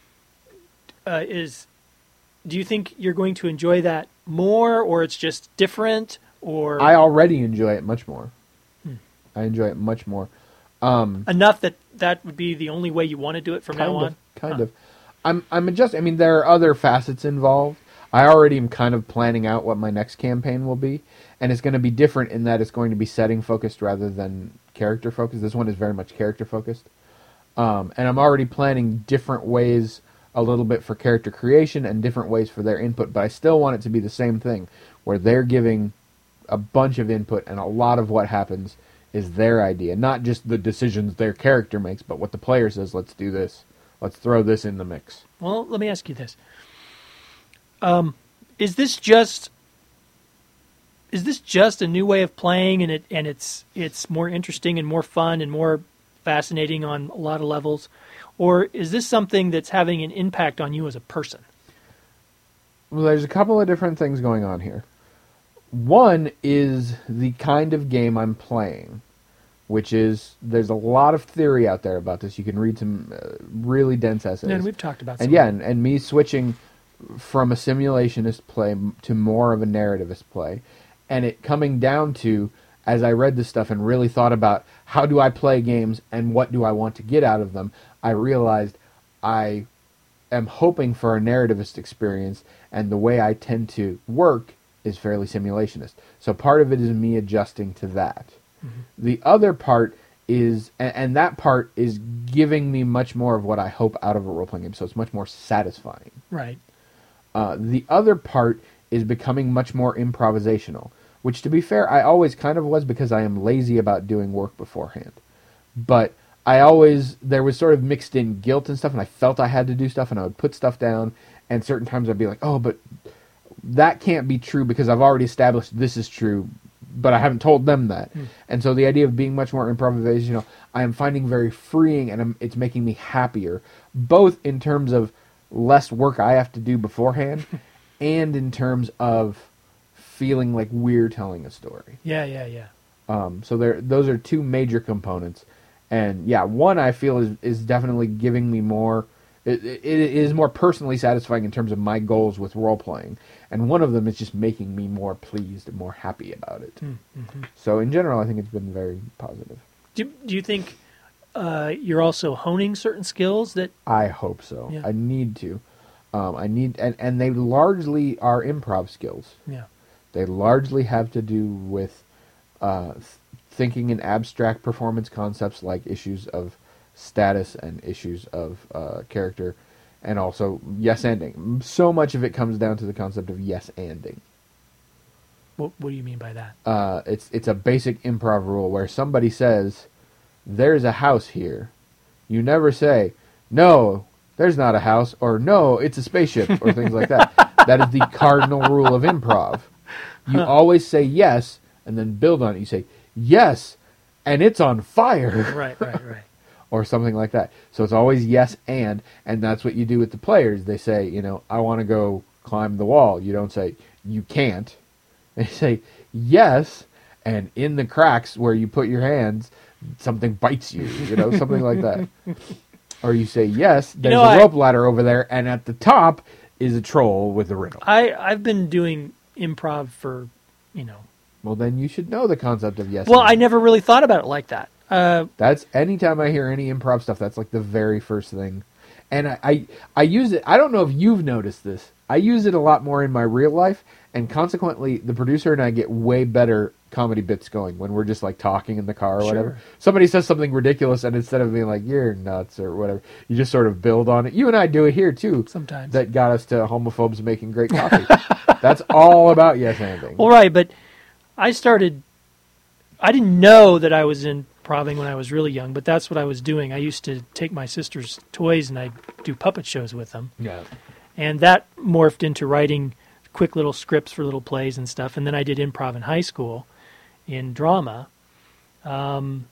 uh, is do you think you're going to enjoy that more, or it's just different, or I already enjoy it much more. Hmm. I enjoy it much more. Um, enough that that would be the only way you want to do it from kind now of, on? kind Huh. of. I'm I'm adjusting. I mean, there are other facets involved. I already am kind of planning out what my next campaign will be, and it's going to be different in that it's going to be setting focused rather than character focused. This one is very much character focused, um, and I'm already planning different ways, a little bit for character creation and different ways for their input. But I still want it to be the same thing, where they're giving a bunch of input, and a lot of what happens is their idea, not just the decisions their character makes, but what the player says. Let's do this. Let's throw this in the mix. Well, let me ask you this: um, is this just is this just a new way of playing, and it and it's it's more interesting and more fun and more fascinating on a lot of levels, or is this something that's having an impact on you as a person? Well, there's a couple of different things going on here. One is the kind of game I'm playing, which is, there's a lot of theory out there about this. You can read some uh, really dense essays. And we've talked about some And yeah, and, and me switching from a simulationist play m- to more of a narrativist play, and it coming down to, as I read this stuff and really thought about how do I play games and what do I want to get out of them, I realized I am hoping for a narrativist experience, and the way I tend to work is fairly simulationist. So part of it is me adjusting to that. Mm-hmm. The other part is, and, and that part is giving me much more of what I hope out of a role-playing game, so it's much more satisfying. Right. Uh, the other part is becoming much more improvisational, which, to be fair, I always kind of was because I am lazy about doing work beforehand. But I always, there was sort of mixed in guilt and stuff, and I felt I had to do stuff, and I would put stuff down, and certain times I'd be like, oh, but that can't be true because I've already established this is true, but I haven't told them that. Mm. And so the idea of being much more improvisational, I am finding very freeing, and I'm, it's making me happier, both in terms of less work I have to do beforehand, and in terms of feeling like we're telling a story. Yeah, yeah, yeah. Um, so there, those are two major components. And yeah, one I feel is, is definitely giving me more, it, it, it is more personally satisfying in terms of my goals with role-playing. And one of them is just making me more pleased and more happy about it. Mm-hmm. So in general, I think it's been very positive. Do, do you think uh, you're also honing certain skills that... I hope so. Yeah. I need to. Um, I need, and, and they largely are improv skills. Yeah. They largely have to do with uh, th- thinking in abstract performance concepts like issues of status and issues of uh, character, and also yes-anding. So much of it comes down to the concept of yes-anding. What, what do you mean by that? Uh, it's it's a basic improv rule where somebody says, "There's a house here." You never say, "No, there's not a house," or "No, it's a spaceship," or things like that. That is the cardinal rule of improv. You huh. always say yes, and then build on it. You say, "Yes, and it's on fire." Right, right, right. Or something like that. So it's always yes and, and that's what you do with the players. They say, you know, "I want to go climb the wall." You don't say, "You can't." They say, "Yes," and in the cracks where you put your hands, something bites you, you know, something like that. Or you say, "Yes, there's you know, a rope I, ladder over there, and at the top is a troll with a riddle." I, I've been doing improv for, you know. Well, then you should know the concept of yes. Well, I never really thought about it like that. Uh, that's, anytime I hear any improv stuff, that's like the very first thing. And I, I, I use it, I don't know if you've noticed this, I use it a lot more in my real life, and consequently, the producer and I get way better comedy bits going when we're just like talking in the car or sure. whatever. Somebody says something ridiculous, and instead of being like, "You're nuts," or whatever, you just sort of build on it. You and I do it here too. Sometimes. That got us to homophobes making great coffee. That's all about yes-anding. Well, right, but I started, I didn't know that I was improving when I was really young, but that's what I was doing. I used to take my sister's toys and I'd do puppet shows with them. Yeah. And that morphed into writing quick little scripts for little plays and stuff. And then I did improv in high school in drama. Um,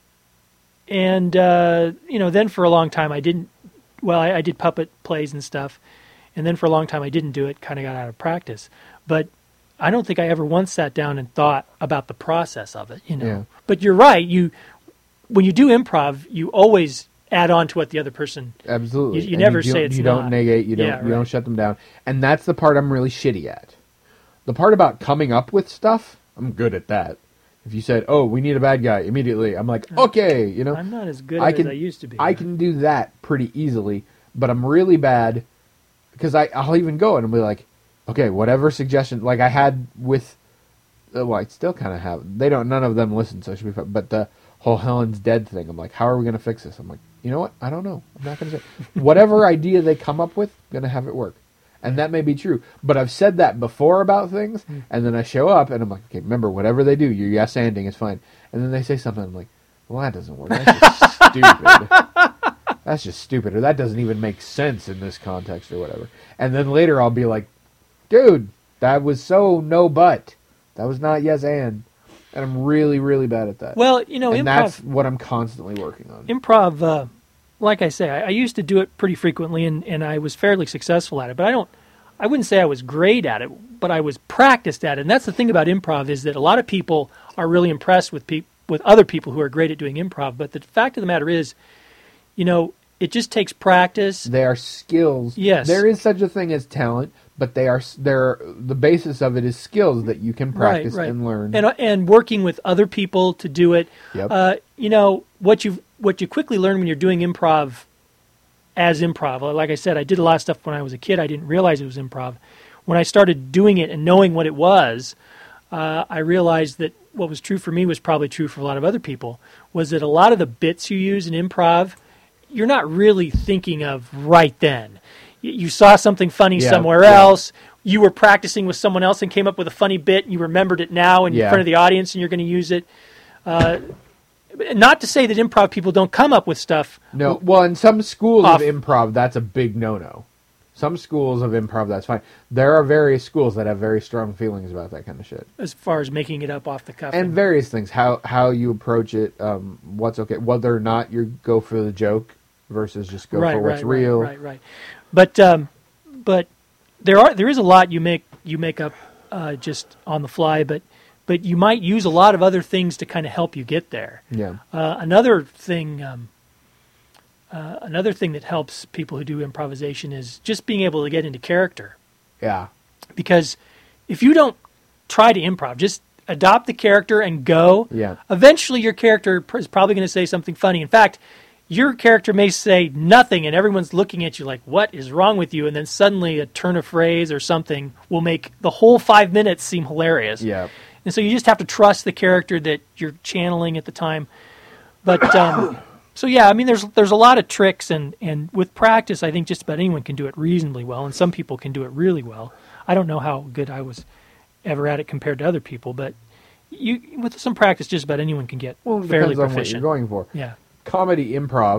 and, uh, you know, then for a long time I didn't, well, I, I did puppet plays and stuff. And then for a long time I didn't do it, kind of got out of practice. But I don't think I ever once sat down and thought about the process of it, you know. Yeah. But you're right. You, when you do improv, you always add on to what the other person. Absolutely. You, you never you say it's you not. don't negate. You don't. Yeah, you right. don't shut them down. And that's the part I'm really shitty at. The part about coming up with stuff, I'm good at that. If you said, "Oh, we need a bad guy," immediately, I'm like, "Okay," you know. I'm not as good I at can, it as I used to be. I right? can do that pretty easily, but I'm really bad because I I'll even go and I'll be like, "Okay, whatever suggestion." Like I had with. Well, I still kind of have. They don't. None of them listen, so it should be fun. But the whole Helen's dead thing, I'm like, how are we going to fix this? I'm like, you know what? I don't know. I'm not going to say. Whatever idea they come up with, I'm going to have it work. And that may be true. But I've said that before about things, and then I show up, and I'm like, okay, remember, whatever they do, your yes-anding is fine. And then they say something, I'm like, well, that doesn't work. That's just stupid. That's just stupid. Or that doesn't even make sense in this context or whatever. And then later I'll be like, dude, that was so no but. That was not yes and. And I'm really, really bad at that. Well, you know, and improv, that's what I'm constantly working on. Improv, uh, like I say, I, I used to do it pretty frequently, and, and I was fairly successful at it. But I don't, I wouldn't say I was great at it, but I was practiced at it. And that's the thing about improv is that a lot of people are really impressed with pe- with other people who are great at doing improv. But the fact of the matter is, you know, it just takes practice. They are skills. Yes. There is such a thing as talent, but they are they're the basis of it is skills that you can practice right, right. and learn. And and working with other people to do it. Yep. Uh, you know, what you what you quickly learn when you're doing improv as improv. Like I said, I did a lot of stuff when I was a kid. I didn't realize it was improv. When I started doing it and knowing what it was, uh, I realized that what was true for me was probably true for a lot of other people, was that a lot of the bits you use in improv, you're not really thinking of right then. Y- You saw something funny Yeah, somewhere yeah. else. You were practicing with someone else and came up with a funny bit, and you remembered it now in Yeah. front of the audience, and you're going to use it. Uh, not to say that improv people don't come up with stuff. No, well, in some schools Off- of improv, that's a big no-no. Some schools of improv, that's fine. There are various schools that have very strong feelings about that kind of shit. As far as making it up off the cuff. And various things, how how you approach it, um, what's okay, whether or not you go for the joke versus just go right, for what's right, real. Right, right, right. But um, but there are there is a lot you make you make up uh, just on the fly, but but you might use a lot of other things to kind of help you get there. Yeah. Uh, another thing, um, uh, another thing that helps people who do improvisation is just being able to get into character. Yeah. Because if you don't try to improv, just adopt the character and go. Yeah. Eventually, your character pr- is probably going to say something funny. In fact, your character may say nothing, and everyone's looking at you like, "What is wrong with you?" And then suddenly, a turn of phrase or something will make the whole five minutes seem hilarious. Yeah. And so you just have to trust the character that you're channeling at the time. But um, so yeah, I mean, there's there's a lot of tricks, and and with practice, I think just about anyone can do it reasonably well, and some people can do it really well. I don't know how good I was ever at it compared to other people, but you with some practice, just about anyone can get Well, it fairly depends on what proficient. you're going for. Yeah, Comedy improv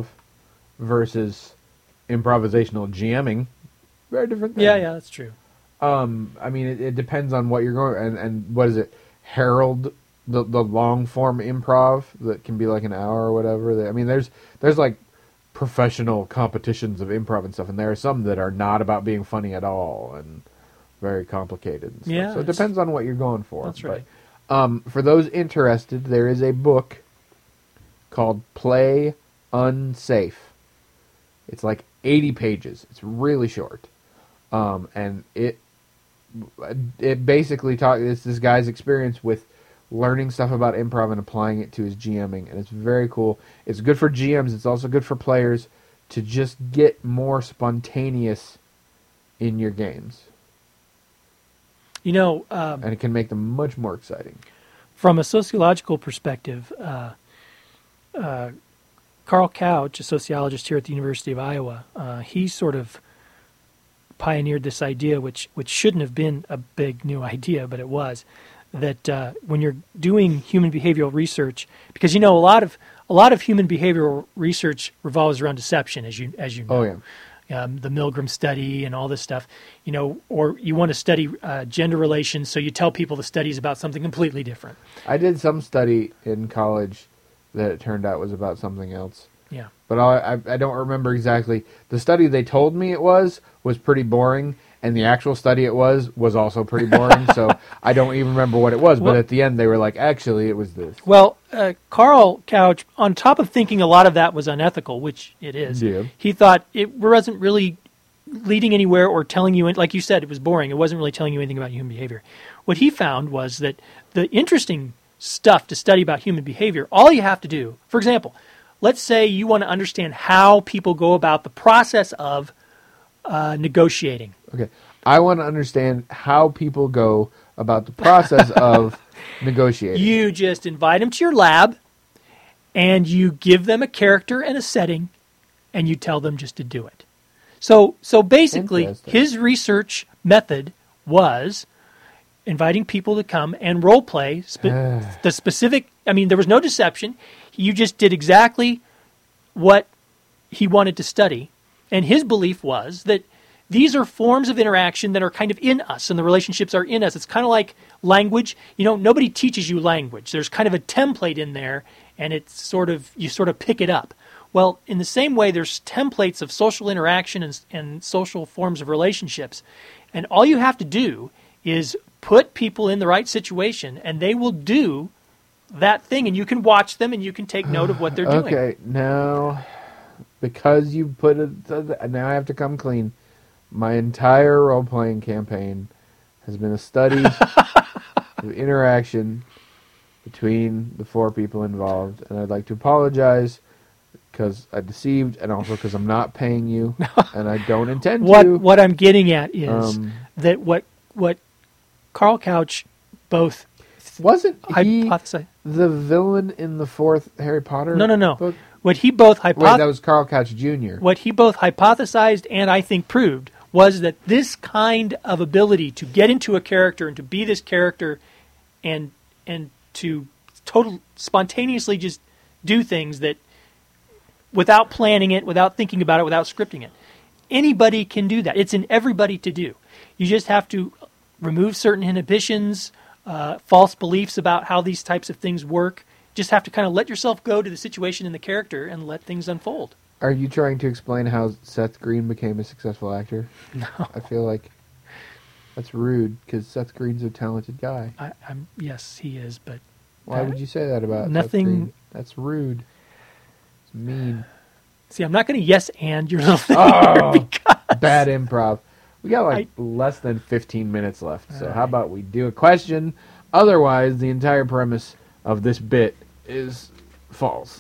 versus improvisational GMing, very different things. yeah, yeah, that's true. Um, I mean, it, it depends on what you're going, and, and what is it? Herald, the the long form improv that can be like an hour or whatever. I mean, there's there's like professional competitions of improv and stuff, and there are some that are not about being funny at all and very complicated. And stuff. Yeah, so it it's- depends on what you're going for. That's But, right. um, for those interested, there is a book called Play Unsafe. It's like eighty pages. It's really short, um, and it it basically talks. It's this guy's experience with learning stuff about improv and applying it to his GMing, and it's very cool. It's good for G Ms. It's also good for players to just get more spontaneous in your games, You know, um, and it can make them much more exciting. from a sociological perspective, uh, uh, Carl Couch, a sociologist here at the University of Iowa, uh, he sort of pioneered this idea, which which shouldn't have been a big new idea, but it was, that uh, when you're doing human behavioral research, because you know a lot of a lot of human behavioral research revolves around deception, as you as you know. Oh yeah. Um, the Milgram study and all this stuff, you know, or you want to study uh, gender relations, so you tell people the study is about something completely different. I did some study in college that it turned out was about something else. Yeah. But I, I, I don't remember exactly. The study they told me it was was pretty boring, and the actual study it was was also pretty boring. So I don't even remember what it was. Well- but at the end, they were like, "Actually, it was this." Well, uh, Carl Couch, on top of thinking a lot of that was unethical, which it is, Yeah. he thought it wasn't really leading anywhere or telling you, like you said, it was boring. It wasn't really telling you anything about human behavior. What he found was that the interesting stuff to study about human behavior, all you have to do, for example, let's say you want to understand how people go about the process of uh, negotiating. Okay, I want to understand how people go about the process of negotiating. You just invite them to your lab, and you give them a character and a setting, and you tell them just to do it. So, so basically, Interesting. his research method was inviting people to come and role play spe- the specific. I mean, there was no deception. You just did exactly what he wanted to study, and his belief was that these are forms of interaction that are kind of in us, and the relationships are in us. It's kind of like language. You know, nobody teaches you language. There's kind of a template in there, and it's sort of you sort of pick it up. Well, in the same way, there's templates of social interaction and, and social forms of relationships, and all you have to do is put people in the right situation, and they will do that thing, and you can watch them, and you can take note of what they're doing. Okay, now because you put it, now I have to come clean. My entire role-playing campaign has been a study of interaction between the four people involved, and I'd like to apologize because I deceived, and also because I'm not paying you, and I don't intend What to. what I'm getting at is Um, that what what Carl Couch both Wasn't he hypothesized. the villain in the fourth Harry Potter? No, no, no. book? What he both Wait, hypoth- that was Carl Couch Junior what he both hypothesized and I think proved was that this kind of ability to get into a character and to be this character and and to total spontaneously just do things that without planning it, without thinking about it, without scripting it. Anybody can do that. It's in everybody to do. You just have to remove certain inhibitions, uh, false beliefs about how these types of things work. Just have to kind of let yourself go to the situation and the character and let things unfold. Are you trying to explain how Seth Green became a successful actor? No. I feel like that's rude because Seth Green's a talented guy. I, I'm yes, he is, but Why would you say that about Nothing- Seth Green? That's rude. It's mean. see, I'm not going to yes and your little thing Oh, here because bad improv. We got like I- less than fifteen minutes left, so All how right. about we do a question? Otherwise, the entire premise of this bit is false.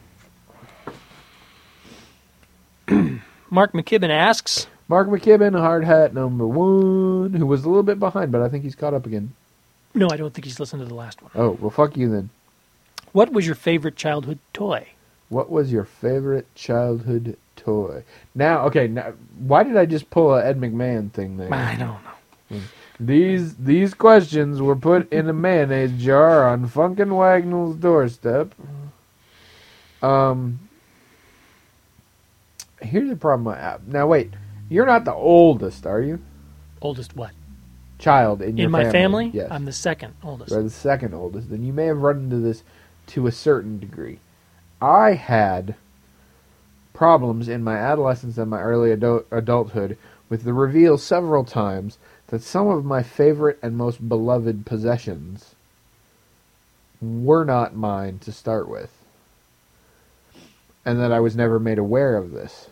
Mark McKibben asks, Mark McKibben, hard hat number one, who was a little bit behind, but I think he's caught up again. no, I don't think he's listened to the last one. Oh, well, fuck you then. What was your favorite childhood toy? What was your favorite childhood toy? Now, okay, now, why did I just pull a Ed McMahon thing there? I don't know. These these questions were put in a mayonnaise jar on Funkin' Wagnall's doorstep. Um, here's the problem I have. Now, wait, you're not the oldest, are you? Oldest what? Child in your In my family? Yes. I'm the second oldest. You're the second oldest. Then you may have run into this to a certain degree. I had problems in my adolescence and my early adult, adulthood with the reveal several times that some of my favorite and most beloved possessions were not mine to start with. And that I was never made aware of this.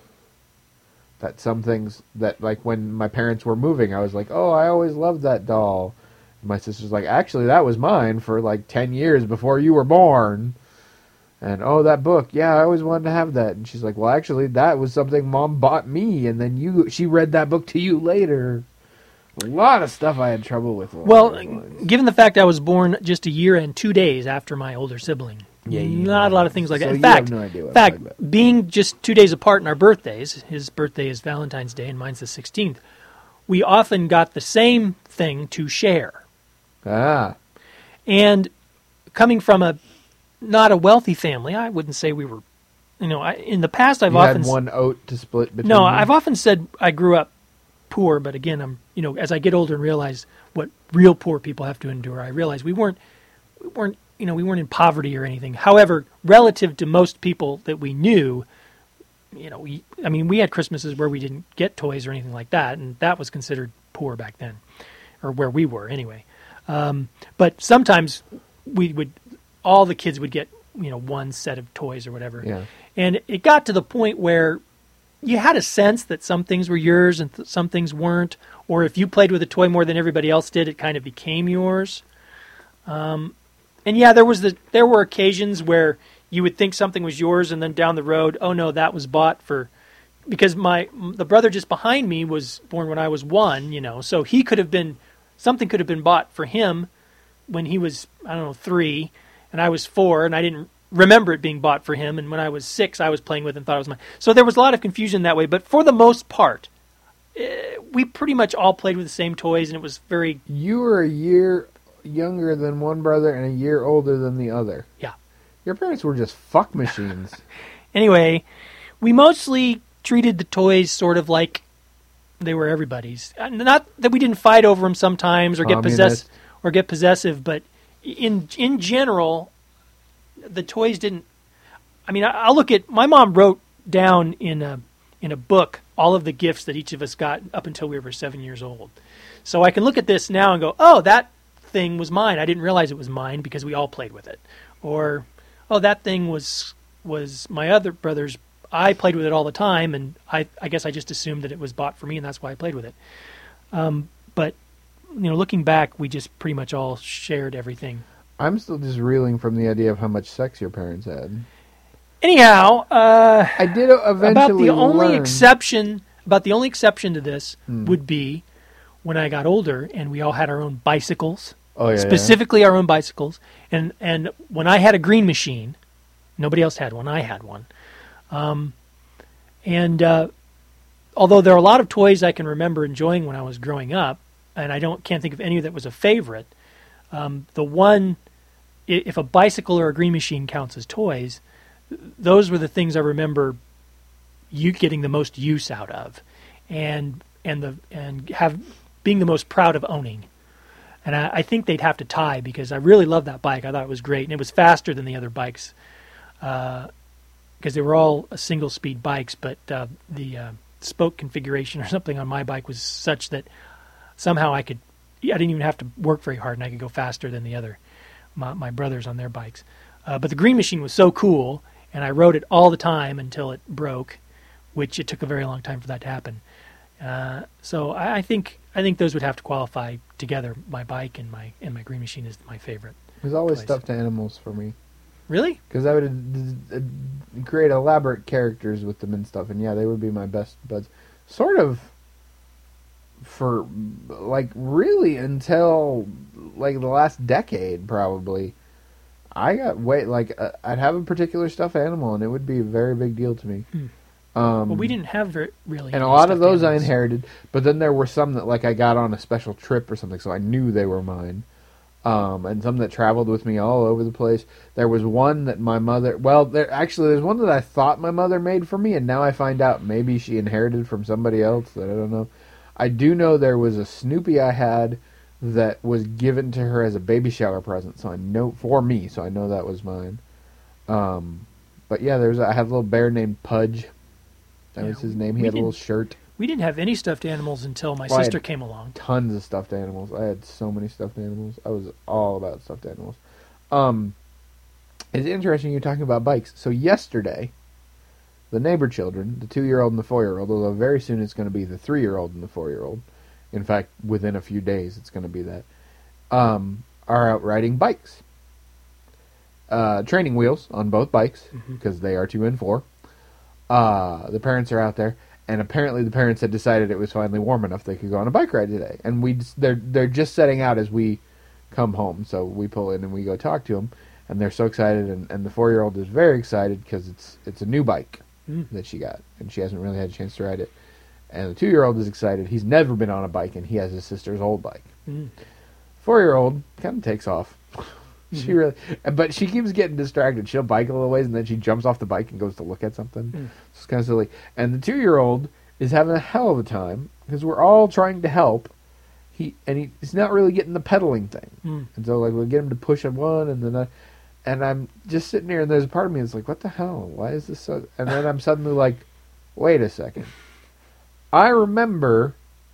That some things that, like, when my parents were moving, I was like, oh, I always loved that doll. And my sister's like, actually, that was mine for, like, ten years before you were born. And, oh, that book, yeah, I always wanted to have that. And she's like, well, actually, that was something Mom bought me, and then you, she read that book to you later. A lot of stuff I had trouble with. along Well, those lines. given the fact I was born just a year and two days after my older sibling, Yeah, you not know. a lot of things like So that. In you fact, have no idea what in I'm fact, talking about. being just two days apart in our birthdays, his birthday is Valentine's Day and mine's the sixteenth, we often got the same thing to share. Ah, And coming from a not a wealthy family, I wouldn't say we were, you know, I, in the past I've you often had one oat to split between No, you? I've often said I grew up poor, but again, I'm you know, as I get older and realize what real poor people have to endure, I realize we weren't we weren't you know we weren't in poverty or anything. However, relative to most people that we knew, you know, we I mean, we had Christmases where we didn't get toys or anything like that, and that was considered poor back then, or where we were anyway. Um, but sometimes we would all the kids would get you know one set of toys or whatever. Yeah. And it got to the point where you had a sense that some things were yours and th- some things weren't, or if you played with a toy more than everybody else did, it kind of became yours. Um, and yeah, there was the there were occasions where you would think something was yours, and then down the road, oh no, that was bought for because my the brother just behind me was born when I was one, you know, so he could have been something could have been bought for him when he was I don't know three, and I was four, and I didn't remember it being bought for him, and when I was six, I was playing with it and thought it was mine. So there was a lot of confusion that way, but for the most part, eh, we pretty much all played with the same toys, and it was very, You were a year younger than one brother and a year older than the other. yeah. Your parents were just fuck machines. Anyway, we mostly treated the toys sort of like they were everybody's. Uh, Not that we didn't fight over them sometimes or get Communist. possessed or get possessive, but in in general, the toys didn't. I mean, I, I'll look at my mom wrote down in a in a book all of the gifts that each of us got up until we were seven years old. So I can look at this now and go, oh, that thing was mine. I didn't realize it was mine because we all played with it. Or, oh, that thing was was my other brother's. I played with it all the time, and I, I guess I just assumed that it was bought for me, and that's why I played with it. Um, but, you know, looking back, we just pretty much all shared everything. I'm still just reeling from the idea of how much sex your parents had. Anyhow, uh, I did eventually about the only learn. exception about the only exception to this Hmm. would be when I got older and we all had our own bicycles. Oh, yeah, specifically our own bicycles. And and when I had a green machine, nobody else had one. I had one. Um, and uh, although there are a lot of toys I can remember enjoying when I was growing up, and I don't can't think of any that was a favorite. Um, the one, if a bicycle or a green machine counts as toys, those were the things I remember you getting the most use out of, and and the and have being the most proud of owning. And I, I think they'd have to tie because I really loved that bike. I thought it was great, and it was faster than the other bikes because uh, they were all single speed bikes. But uh, the uh, spoke configuration or something on my bike was such that somehow I could. I didn't even have to work very hard, and I could go faster than the other my, my brothers on their bikes. Uh, but the green machine was so cool, and I rode it all the time until it broke, which it took a very long time for that to happen. Uh, so I, I think I think those would have to qualify together. My bike and my and my green machine is my favorite. There's always place. stuffed animals for me. Really? Because I would uh, uh, create elaborate characters with them and stuff, and yeah, they would be my best buds. Sort of for, like, really until, like, the last decade, probably. I got, wait, like, uh, I'd have a particular stuffed animal, and it would be a very big deal to me. Hmm. Um, well, we didn't have very, really and a any lot of stuffed those animals. I inherited, but then there were some that, like, I got on a special trip or something, so I knew they were mine. Um, and some that traveled with me all over the place. There was one that my mother, well, there actually, there's one that I thought my mother made for me, and now I find out maybe she inherited from somebody else that I don't know. I do know there was a Snoopy I had that was given to her as a baby shower present, so I know, for me, so I know that was mine. Um, but yeah, there's, I had a little bear named Pudge. That Yeah, was his name. He we had a little didn't- shirt. We didn't have any stuffed animals until my Well, I sister had- came along. Tons of stuffed animals. I had so many stuffed animals. I was all about stuffed animals. Um, it's interesting you're talking about bikes. So yesterday, the neighbor children, the two-year-old and the four-year-old, although very soon it's going to be the three-year-old and the four-year-old. In fact, within a few days it's going to be that. Um, are out riding bikes. Uh, training wheels on both bikes Mhm. because they are two and four. Uh, the parents are out there. And apparently the parents had decided it was finally warm enough they could go on a bike ride today. And we they're they're just setting out as we come home. So we pull in and we go talk to them. And they're so excited. And, and the four-year-old is very excited because it's it's a new bike Mm. that she got. And she hasn't really had a chance to ride it. And the two-year-old is excited. He's never been on a bike, and he has his sister's old bike. Mm. Four-year-old kind of takes off. She Mhm. really, but she keeps getting distracted. She'll bike a little ways, and then she jumps off the bike and goes to look at something. Mm. So it's kind of silly. And the two-year-old is having a hell of a time because we're all trying to help. He and he, he's not really getting the pedaling thing, Mm. and so like we'll get him to push on one, and then I, and I'm just sitting here, and there's a part of me that's like, what the hell? Why is this so? And then I'm suddenly like, wait a second. I remember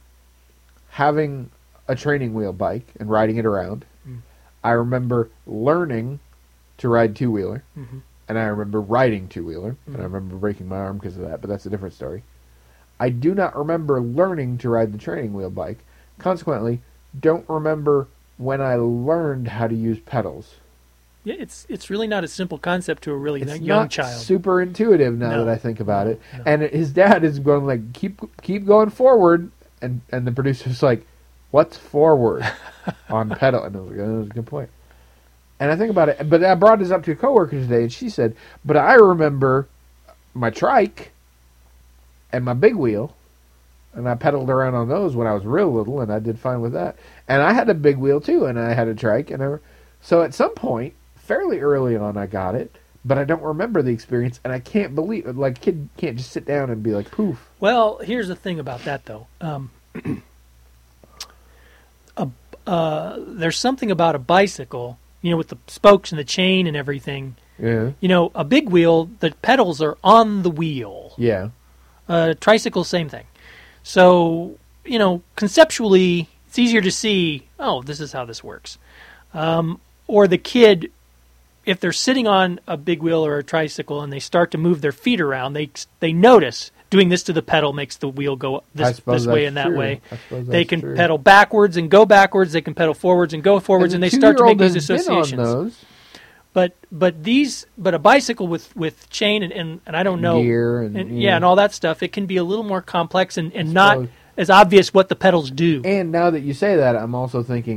having a training wheel bike and riding it around. Mm. I remember learning to ride two-wheeler, Mhm. and I remember riding two-wheeler, and I Mhm. remember breaking my arm because of that, but that's a different story. I do not remember learning to ride the training wheel bike. Consequently, don't remember when I learned how to use pedals. Yeah, it's it's really not a simple concept to a really It's young not child. super intuitive now No. that I think about it. No. And his dad is going like, keep keep going forward, and and the producer's like, what's forward on pedal? And I was like, oh, that's a good point. And I think about it, but I brought this up to a coworker today, and she said, but I remember my trike and my big wheel, and I pedaled around on those when I was real little, and I did fine with that. And I had a big wheel too, and I had a trike, and I, so at some point, fairly early on, I got it, but I don't remember the experience, and I can't believe it. Like, a kid can't just sit down and be like, poof. Well, here's the thing about that, though. Um, a, uh, there's something about a bicycle, you know, with the spokes and the chain and everything. Yeah. You know, a big wheel, the pedals are on the wheel. Yeah. Uh, tricycle, same thing. So, you know, conceptually, it's easier to see, oh, this is how this works. Um, or the kid, if they're sitting on a big wheel or a tricycle and they start to move their feet around, they they notice doing this to the pedal makes the wheel go I this, suppose this way that's and that true. way. I suppose They that's can true. pedal backwards and go backwards. They can pedal forwards and go forwards, and, the they start to make two-year-old these has been on associations. those. But but these but a bicycle with, with chain and, and, and I don't know Gear and, and yeah. yeah and all that stuff, it can be a little more complex and, and not suppose. as obvious what the pedals do. And now that you say that, I'm also thinking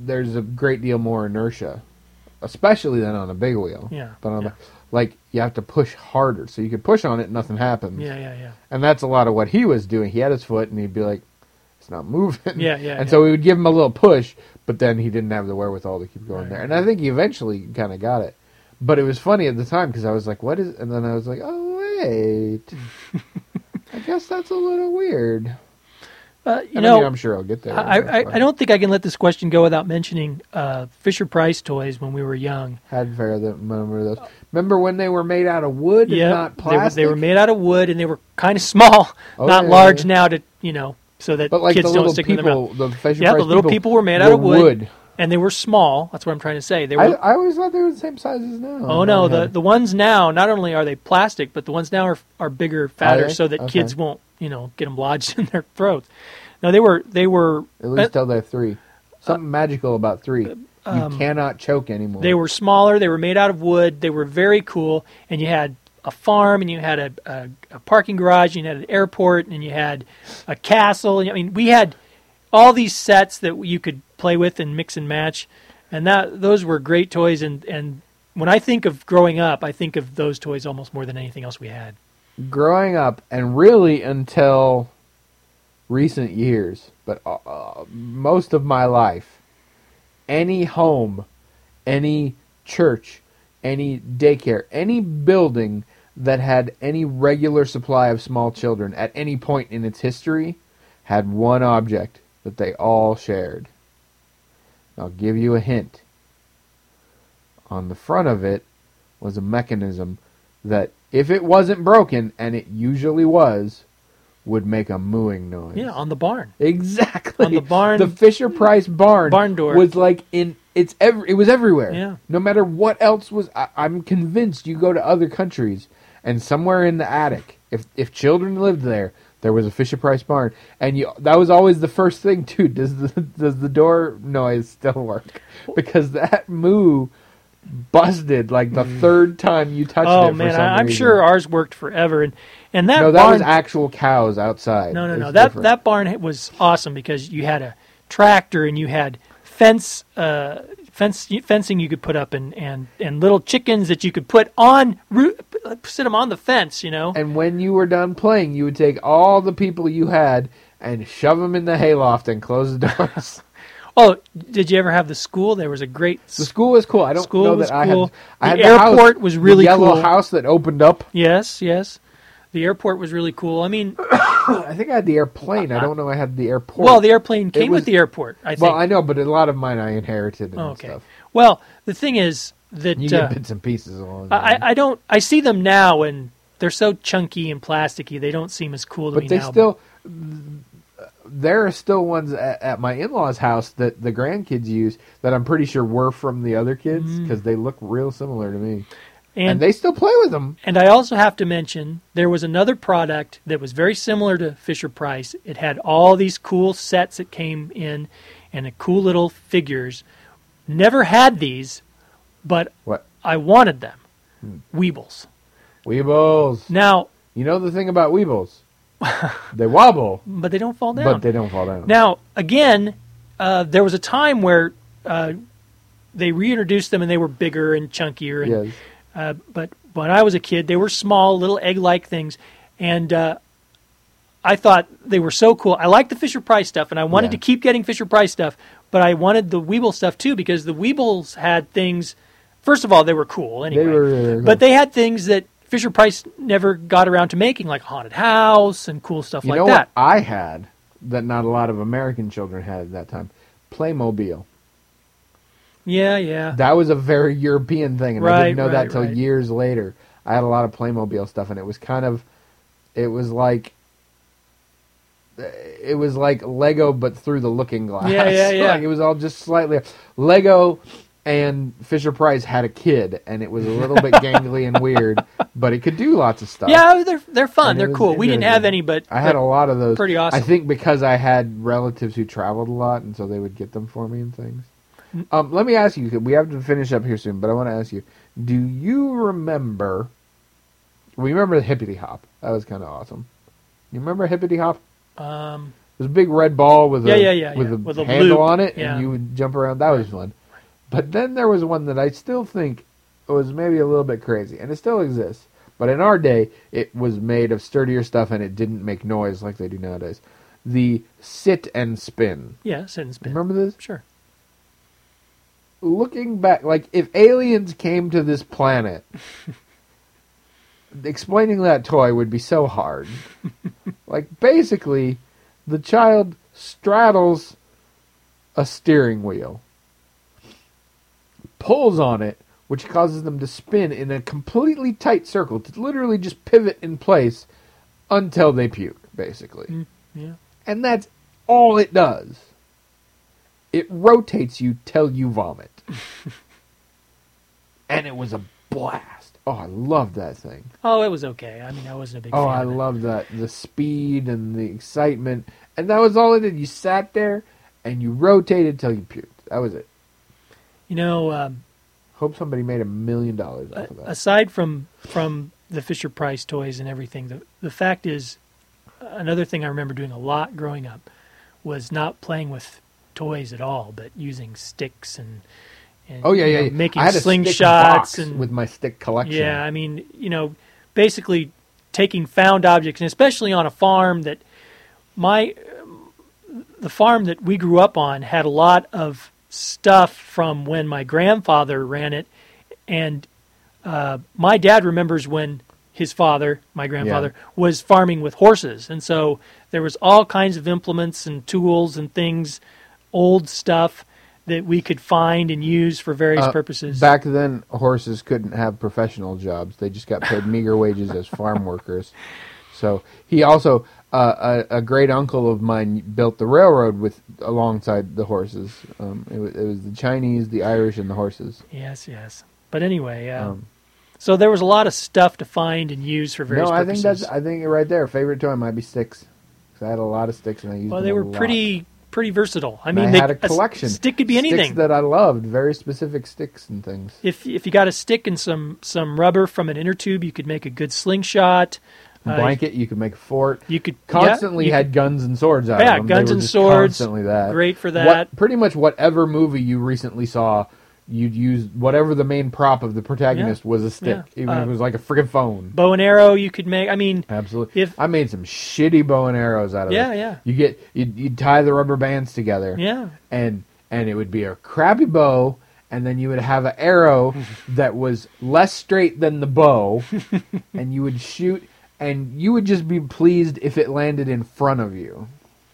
there's a great deal more inertia, especially than on a big wheel. Yeah. But on yeah. a, like you have to push harder, so you could push on it, and nothing happens. yeah, yeah, yeah. And that's a lot of what he was doing. He had his foot, and he'd be like, "It's not moving." Yeah, yeah. And yeah. so we would give him a little push, but then he didn't have the wherewithal to keep going Right, there. right, And I think he eventually kind of got it. But it was funny at the time because I was like, "What is?" And then I was like, "Oh wait, I guess that's a little weird." Uh, you And know, I mean, I'm sure I'll get there. I, That's I, fine. I don't think I can let this question go without mentioning uh, Fisher Price toys when we were young. Had fair that remember those. Remember when they were made out of wood and Yeah, not they were, plastic? they were made out of wood and they were kind of small, Oh, not yeah, large yeah. now to you know so that But like kids the don't little stick them in their mouth. people, the Fisher Yeah, Price the little people were made out of wood, and they were small. That's what I'm trying to say. They were. I, I always thought they were the same size as now. oh no, They the had- the ones now not only are they plastic, but the ones now are are bigger, fatter, they? so that Okay. kids won't you know get them lodged in their throats. No, they were they were at least till they're three. Something magical about three. You um, cannot choke anymore. They were smaller. They were made out of wood. They were very cool. And you had a farm, and you had a, a, a parking garage, and you had an airport, and you had a castle. I mean, we had all these sets that you could play with and mix and match, and that those were great toys. And, and when I think of growing up, I think of those toys almost more than anything else we had. growing up, and really until recent years, but uh, most of my life, any home, any church, any daycare, any building that had any regular supply of small children at any point in its history had one object that they all shared. I'll give you a hint. On the front of it was a mechanism that, if it wasn't broken, and it usually was, would make a mooing noise. Yeah, on the barn. Exactly. On the barn- The Fisher Price barn, Barn door. was like in it's every it was everywhere. Yeah. No matter what else was, I, I'm convinced you go to other countries and somewhere in the attic, if if children lived there, there was a Fisher Price barn, and you that was always the first thing too. Does the does the door noise still work? Because that moo busted like the third time you touched it. Oh for man, some I, I'm reason. sure ours worked forever, and and that No, that barn. was actual cows outside. no, no, no. It's That different. that barn was awesome because you had a tractor and you had fence, uh, fence fencing you could put up, and, and, and little chickens that you could put on, roo- sit them on the fence. You know. And when you were done playing, you would take all the people you had and shove them in the hayloft and close the doors. Oh, did you ever have the school? There was a great. The school was cool. I don't School know was that I cool. had. I had The the house- airport was really the yellow cool. house that opened up. Yes, yes. The airport was really cool. I mean, I think I had the airplane. I don't know. I had the airport. well, the airplane came was- with the airport. I think. Well, I know, but a lot of mine I inherited and Oh, okay. stuff. Well, the thing is that You uh, get bits and pieces along the I, way. I don't. I see them now, and they're so chunky and plasticky. They don't seem as cool to but me they now. still. There are still ones at, at my in-laws' house that the grandkids use that I'm pretty sure were from the other kids because they look real similar to me, and, and they still play with them. and I also have to mention there was another product that was very similar to Fisher Price. It had all these cool sets that came in, and a cool little figures. Never had these, but What? I wanted them. Hmm. Weebles. Weebles. Now, You know the thing about Weebles? They wobble, but they don't fall down. but they don't fall down. Now, again, uh, there was a time where uh, they reintroduced them and they were bigger and chunkier. And, Yes. uh, but when I was a kid, they were small, little egg-like things, and uh, I thought they were so cool. I liked the Fisher Price stuff, and I wanted Yeah. to keep getting Fisher Price stuff, but I wanted the Weeble stuff too because the Weebles had things. First of all, they were cool anyway, They were really cool. but they had things that Fisher Price never got around to making, like a haunted house and cool stuff You like know that. what I had that not a lot of American children had at that time? Playmobil. Yeah, yeah. That was a very European thing, and I Right, didn't know that right, till right. years later. I had a lot of Playmobil stuff, and it was kind of, it was like, it was like Lego, but through the looking glass. Yeah, yeah, yeah. Like, it was all just slightly Lego. And Fisher Price had a kid, and it was a little bit gangly and weird, but it could do lots of stuff. Yeah, they're they're fun. And it They're was cool. We didn't have interesting. any, but I had but a lot of those. pretty awesome. I think because I had relatives who traveled a lot, and so they would get them for me and things. Um, let me ask you, we have to finish up here soon, but I want to ask you, do you remember, we remember the Hippity Hop. That was kind of awesome. You remember Hippity Hop? Um, was a big red ball with Yeah, a yeah, yeah, with yeah. a With a handle loop. on it, Yeah. and you would jump around. That was fun. But then there was one that I still think was maybe a little bit crazy, and it still exists. But in our day, it was made of sturdier stuff, and it didn't make noise like they do nowadays. The sit and spin. Yeah, sit and spin. Remember this? Sure. Looking back, like if aliens came to this planet, explaining that toy would be so hard. Like basically, the child straddles a steering wheel, pulls on it, which causes them to spin in a completely tight circle, to literally just pivot in place until they puke, basically. Mm, yeah. And that's all it does. It rotates you till you vomit. And it was a blast. Oh, I loved that thing. Oh, it was okay. I mean, I wasn't a big Oh, fan I of it. loved that. The speed and the excitement. And that was all it did. You sat there and you rotated till you puked. That was it. You know, um, Hope somebody made a million dollars off of that. aside from from the Fisher-Price toys and everything, the the fact is, another thing I remember doing a lot growing up was not playing with toys at all, but using sticks and, and Oh, yeah, you yeah. know, yeah. making I had a stick slingshots box and with my stick collection. yeah, I mean, you know, basically taking found objects, and especially on a farm that my the farm that we grew up on had a lot of stuff from when my grandfather ran it, and uh, my dad remembers when his father, my grandfather, was farming with horses, and so there was all kinds of implements and tools and things, old stuff that we could find and use for various Uh, purposes. Back then, horses couldn't have professional jobs. They just got paid meager wages as farm workers. So he also, uh, a, a great uncle of mine built the railroad with alongside the horses. Um, it, was, it was the Chinese, the Irish, and the horses. Yes, yes. But anyway, uh, Um, so there was a lot of stuff to find and use for various no, I think purposes. that's. I think right there, favorite toy might be sticks. 'Cause I had a lot of sticks and I used well, them they a were lot. pretty pretty versatile. I And mean, I they, had a collection. s- stick could be Sticks anything. that I loved, very specific sticks and things. If if you got a stick and some some rubber from an inner tube, you could make a good slingshot. Uh, Blanket, you could make a fort. You could Constantly yeah, you had guns and swords out Yeah, of them. They guns were and just swords. Constantly that. Great for What, that. pretty much whatever movie you recently saw, you'd use whatever the main prop of the protagonist Yeah. was a stick, Yeah. even if Uh, it was like a friggin' phone. bow and arrow. You could make. I mean, Absolutely. if I made some shitty bow and arrows out of Yeah, it. yeah. You get you'd, you'd tie the rubber bands together. yeah, and and it would be a crappy bow, and then you would have an arrow that was less straight than the bow, and you would shoot, and you would just be pleased if it landed in front of you.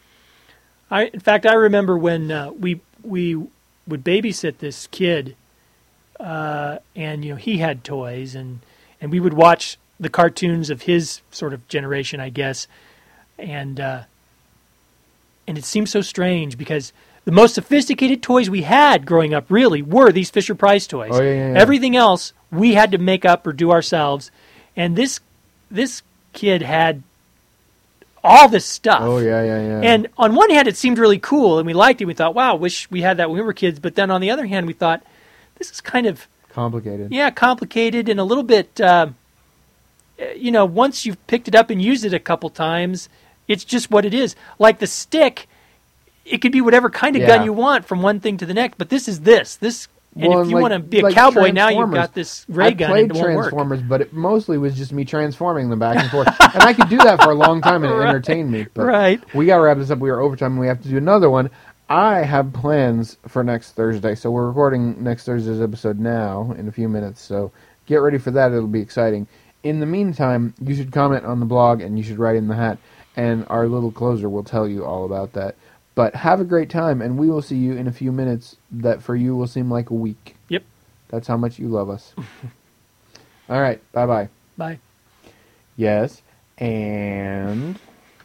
I in fact I remember when uh, we we would babysit this kid, uh, and you know he had toys, and and we would watch the cartoons of his sort of generation, I guess, and uh, and it seemed so strange because the most sophisticated toys we had growing up really were these Fisher-Price toys. Oh, yeah, yeah, yeah. Everything else we had to make up or do ourselves, and this this kid had all this stuff. Oh yeah, yeah, yeah. And on one hand, it seemed really cool, and we liked it. We thought, wow, wish we had that when we were kids. But then on the other hand, we thought, this is kind of, complicated. yeah, complicated and a little bit, uh, you know, once you've picked it up and used it a couple times, it's just what it is. Like the stick, it could be whatever kind of Yeah. gun you want from one thing to the next. But this is this. This, and Well, if you like- want to be a like cowboy now, you've Transformers. got this ray I gun played and it won't work. Transformers, but it mostly was just me transforming them back and forth, and I could do that for a long time, and it Right. entertained me. But Right. we got to wrap this up. We are overtime, and we have to do another one. I have plans for next Thursday, so we're recording next Thursday's episode now in a few minutes. So get ready for that; it'll be exciting. In the meantime, you should comment on the blog, and you should write in the hat, and our little closer will tell you all about that. But have a great time, and we will see you in a few minutes. That for you will seem like a week. Yep. That's how much you love us. All right. Bye-bye. Bye. Yes. And...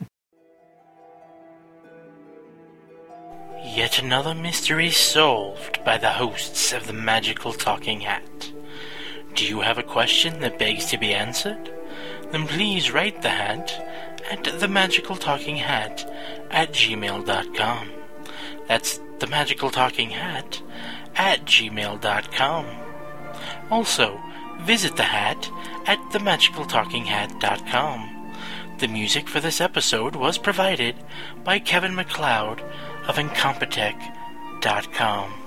Yet another mystery solved by the hosts of the Magical Talking Hat. Do you have a question that begs to be answered? Then please write the hat at the Magical Talking Hat at gmail dot com. That's the Magical Talking Hat at gmail dot com. Also, visit the hat at the magical talking hat dot com. The music for this episode was provided by Kevin MacLeod of Incompetech dot com.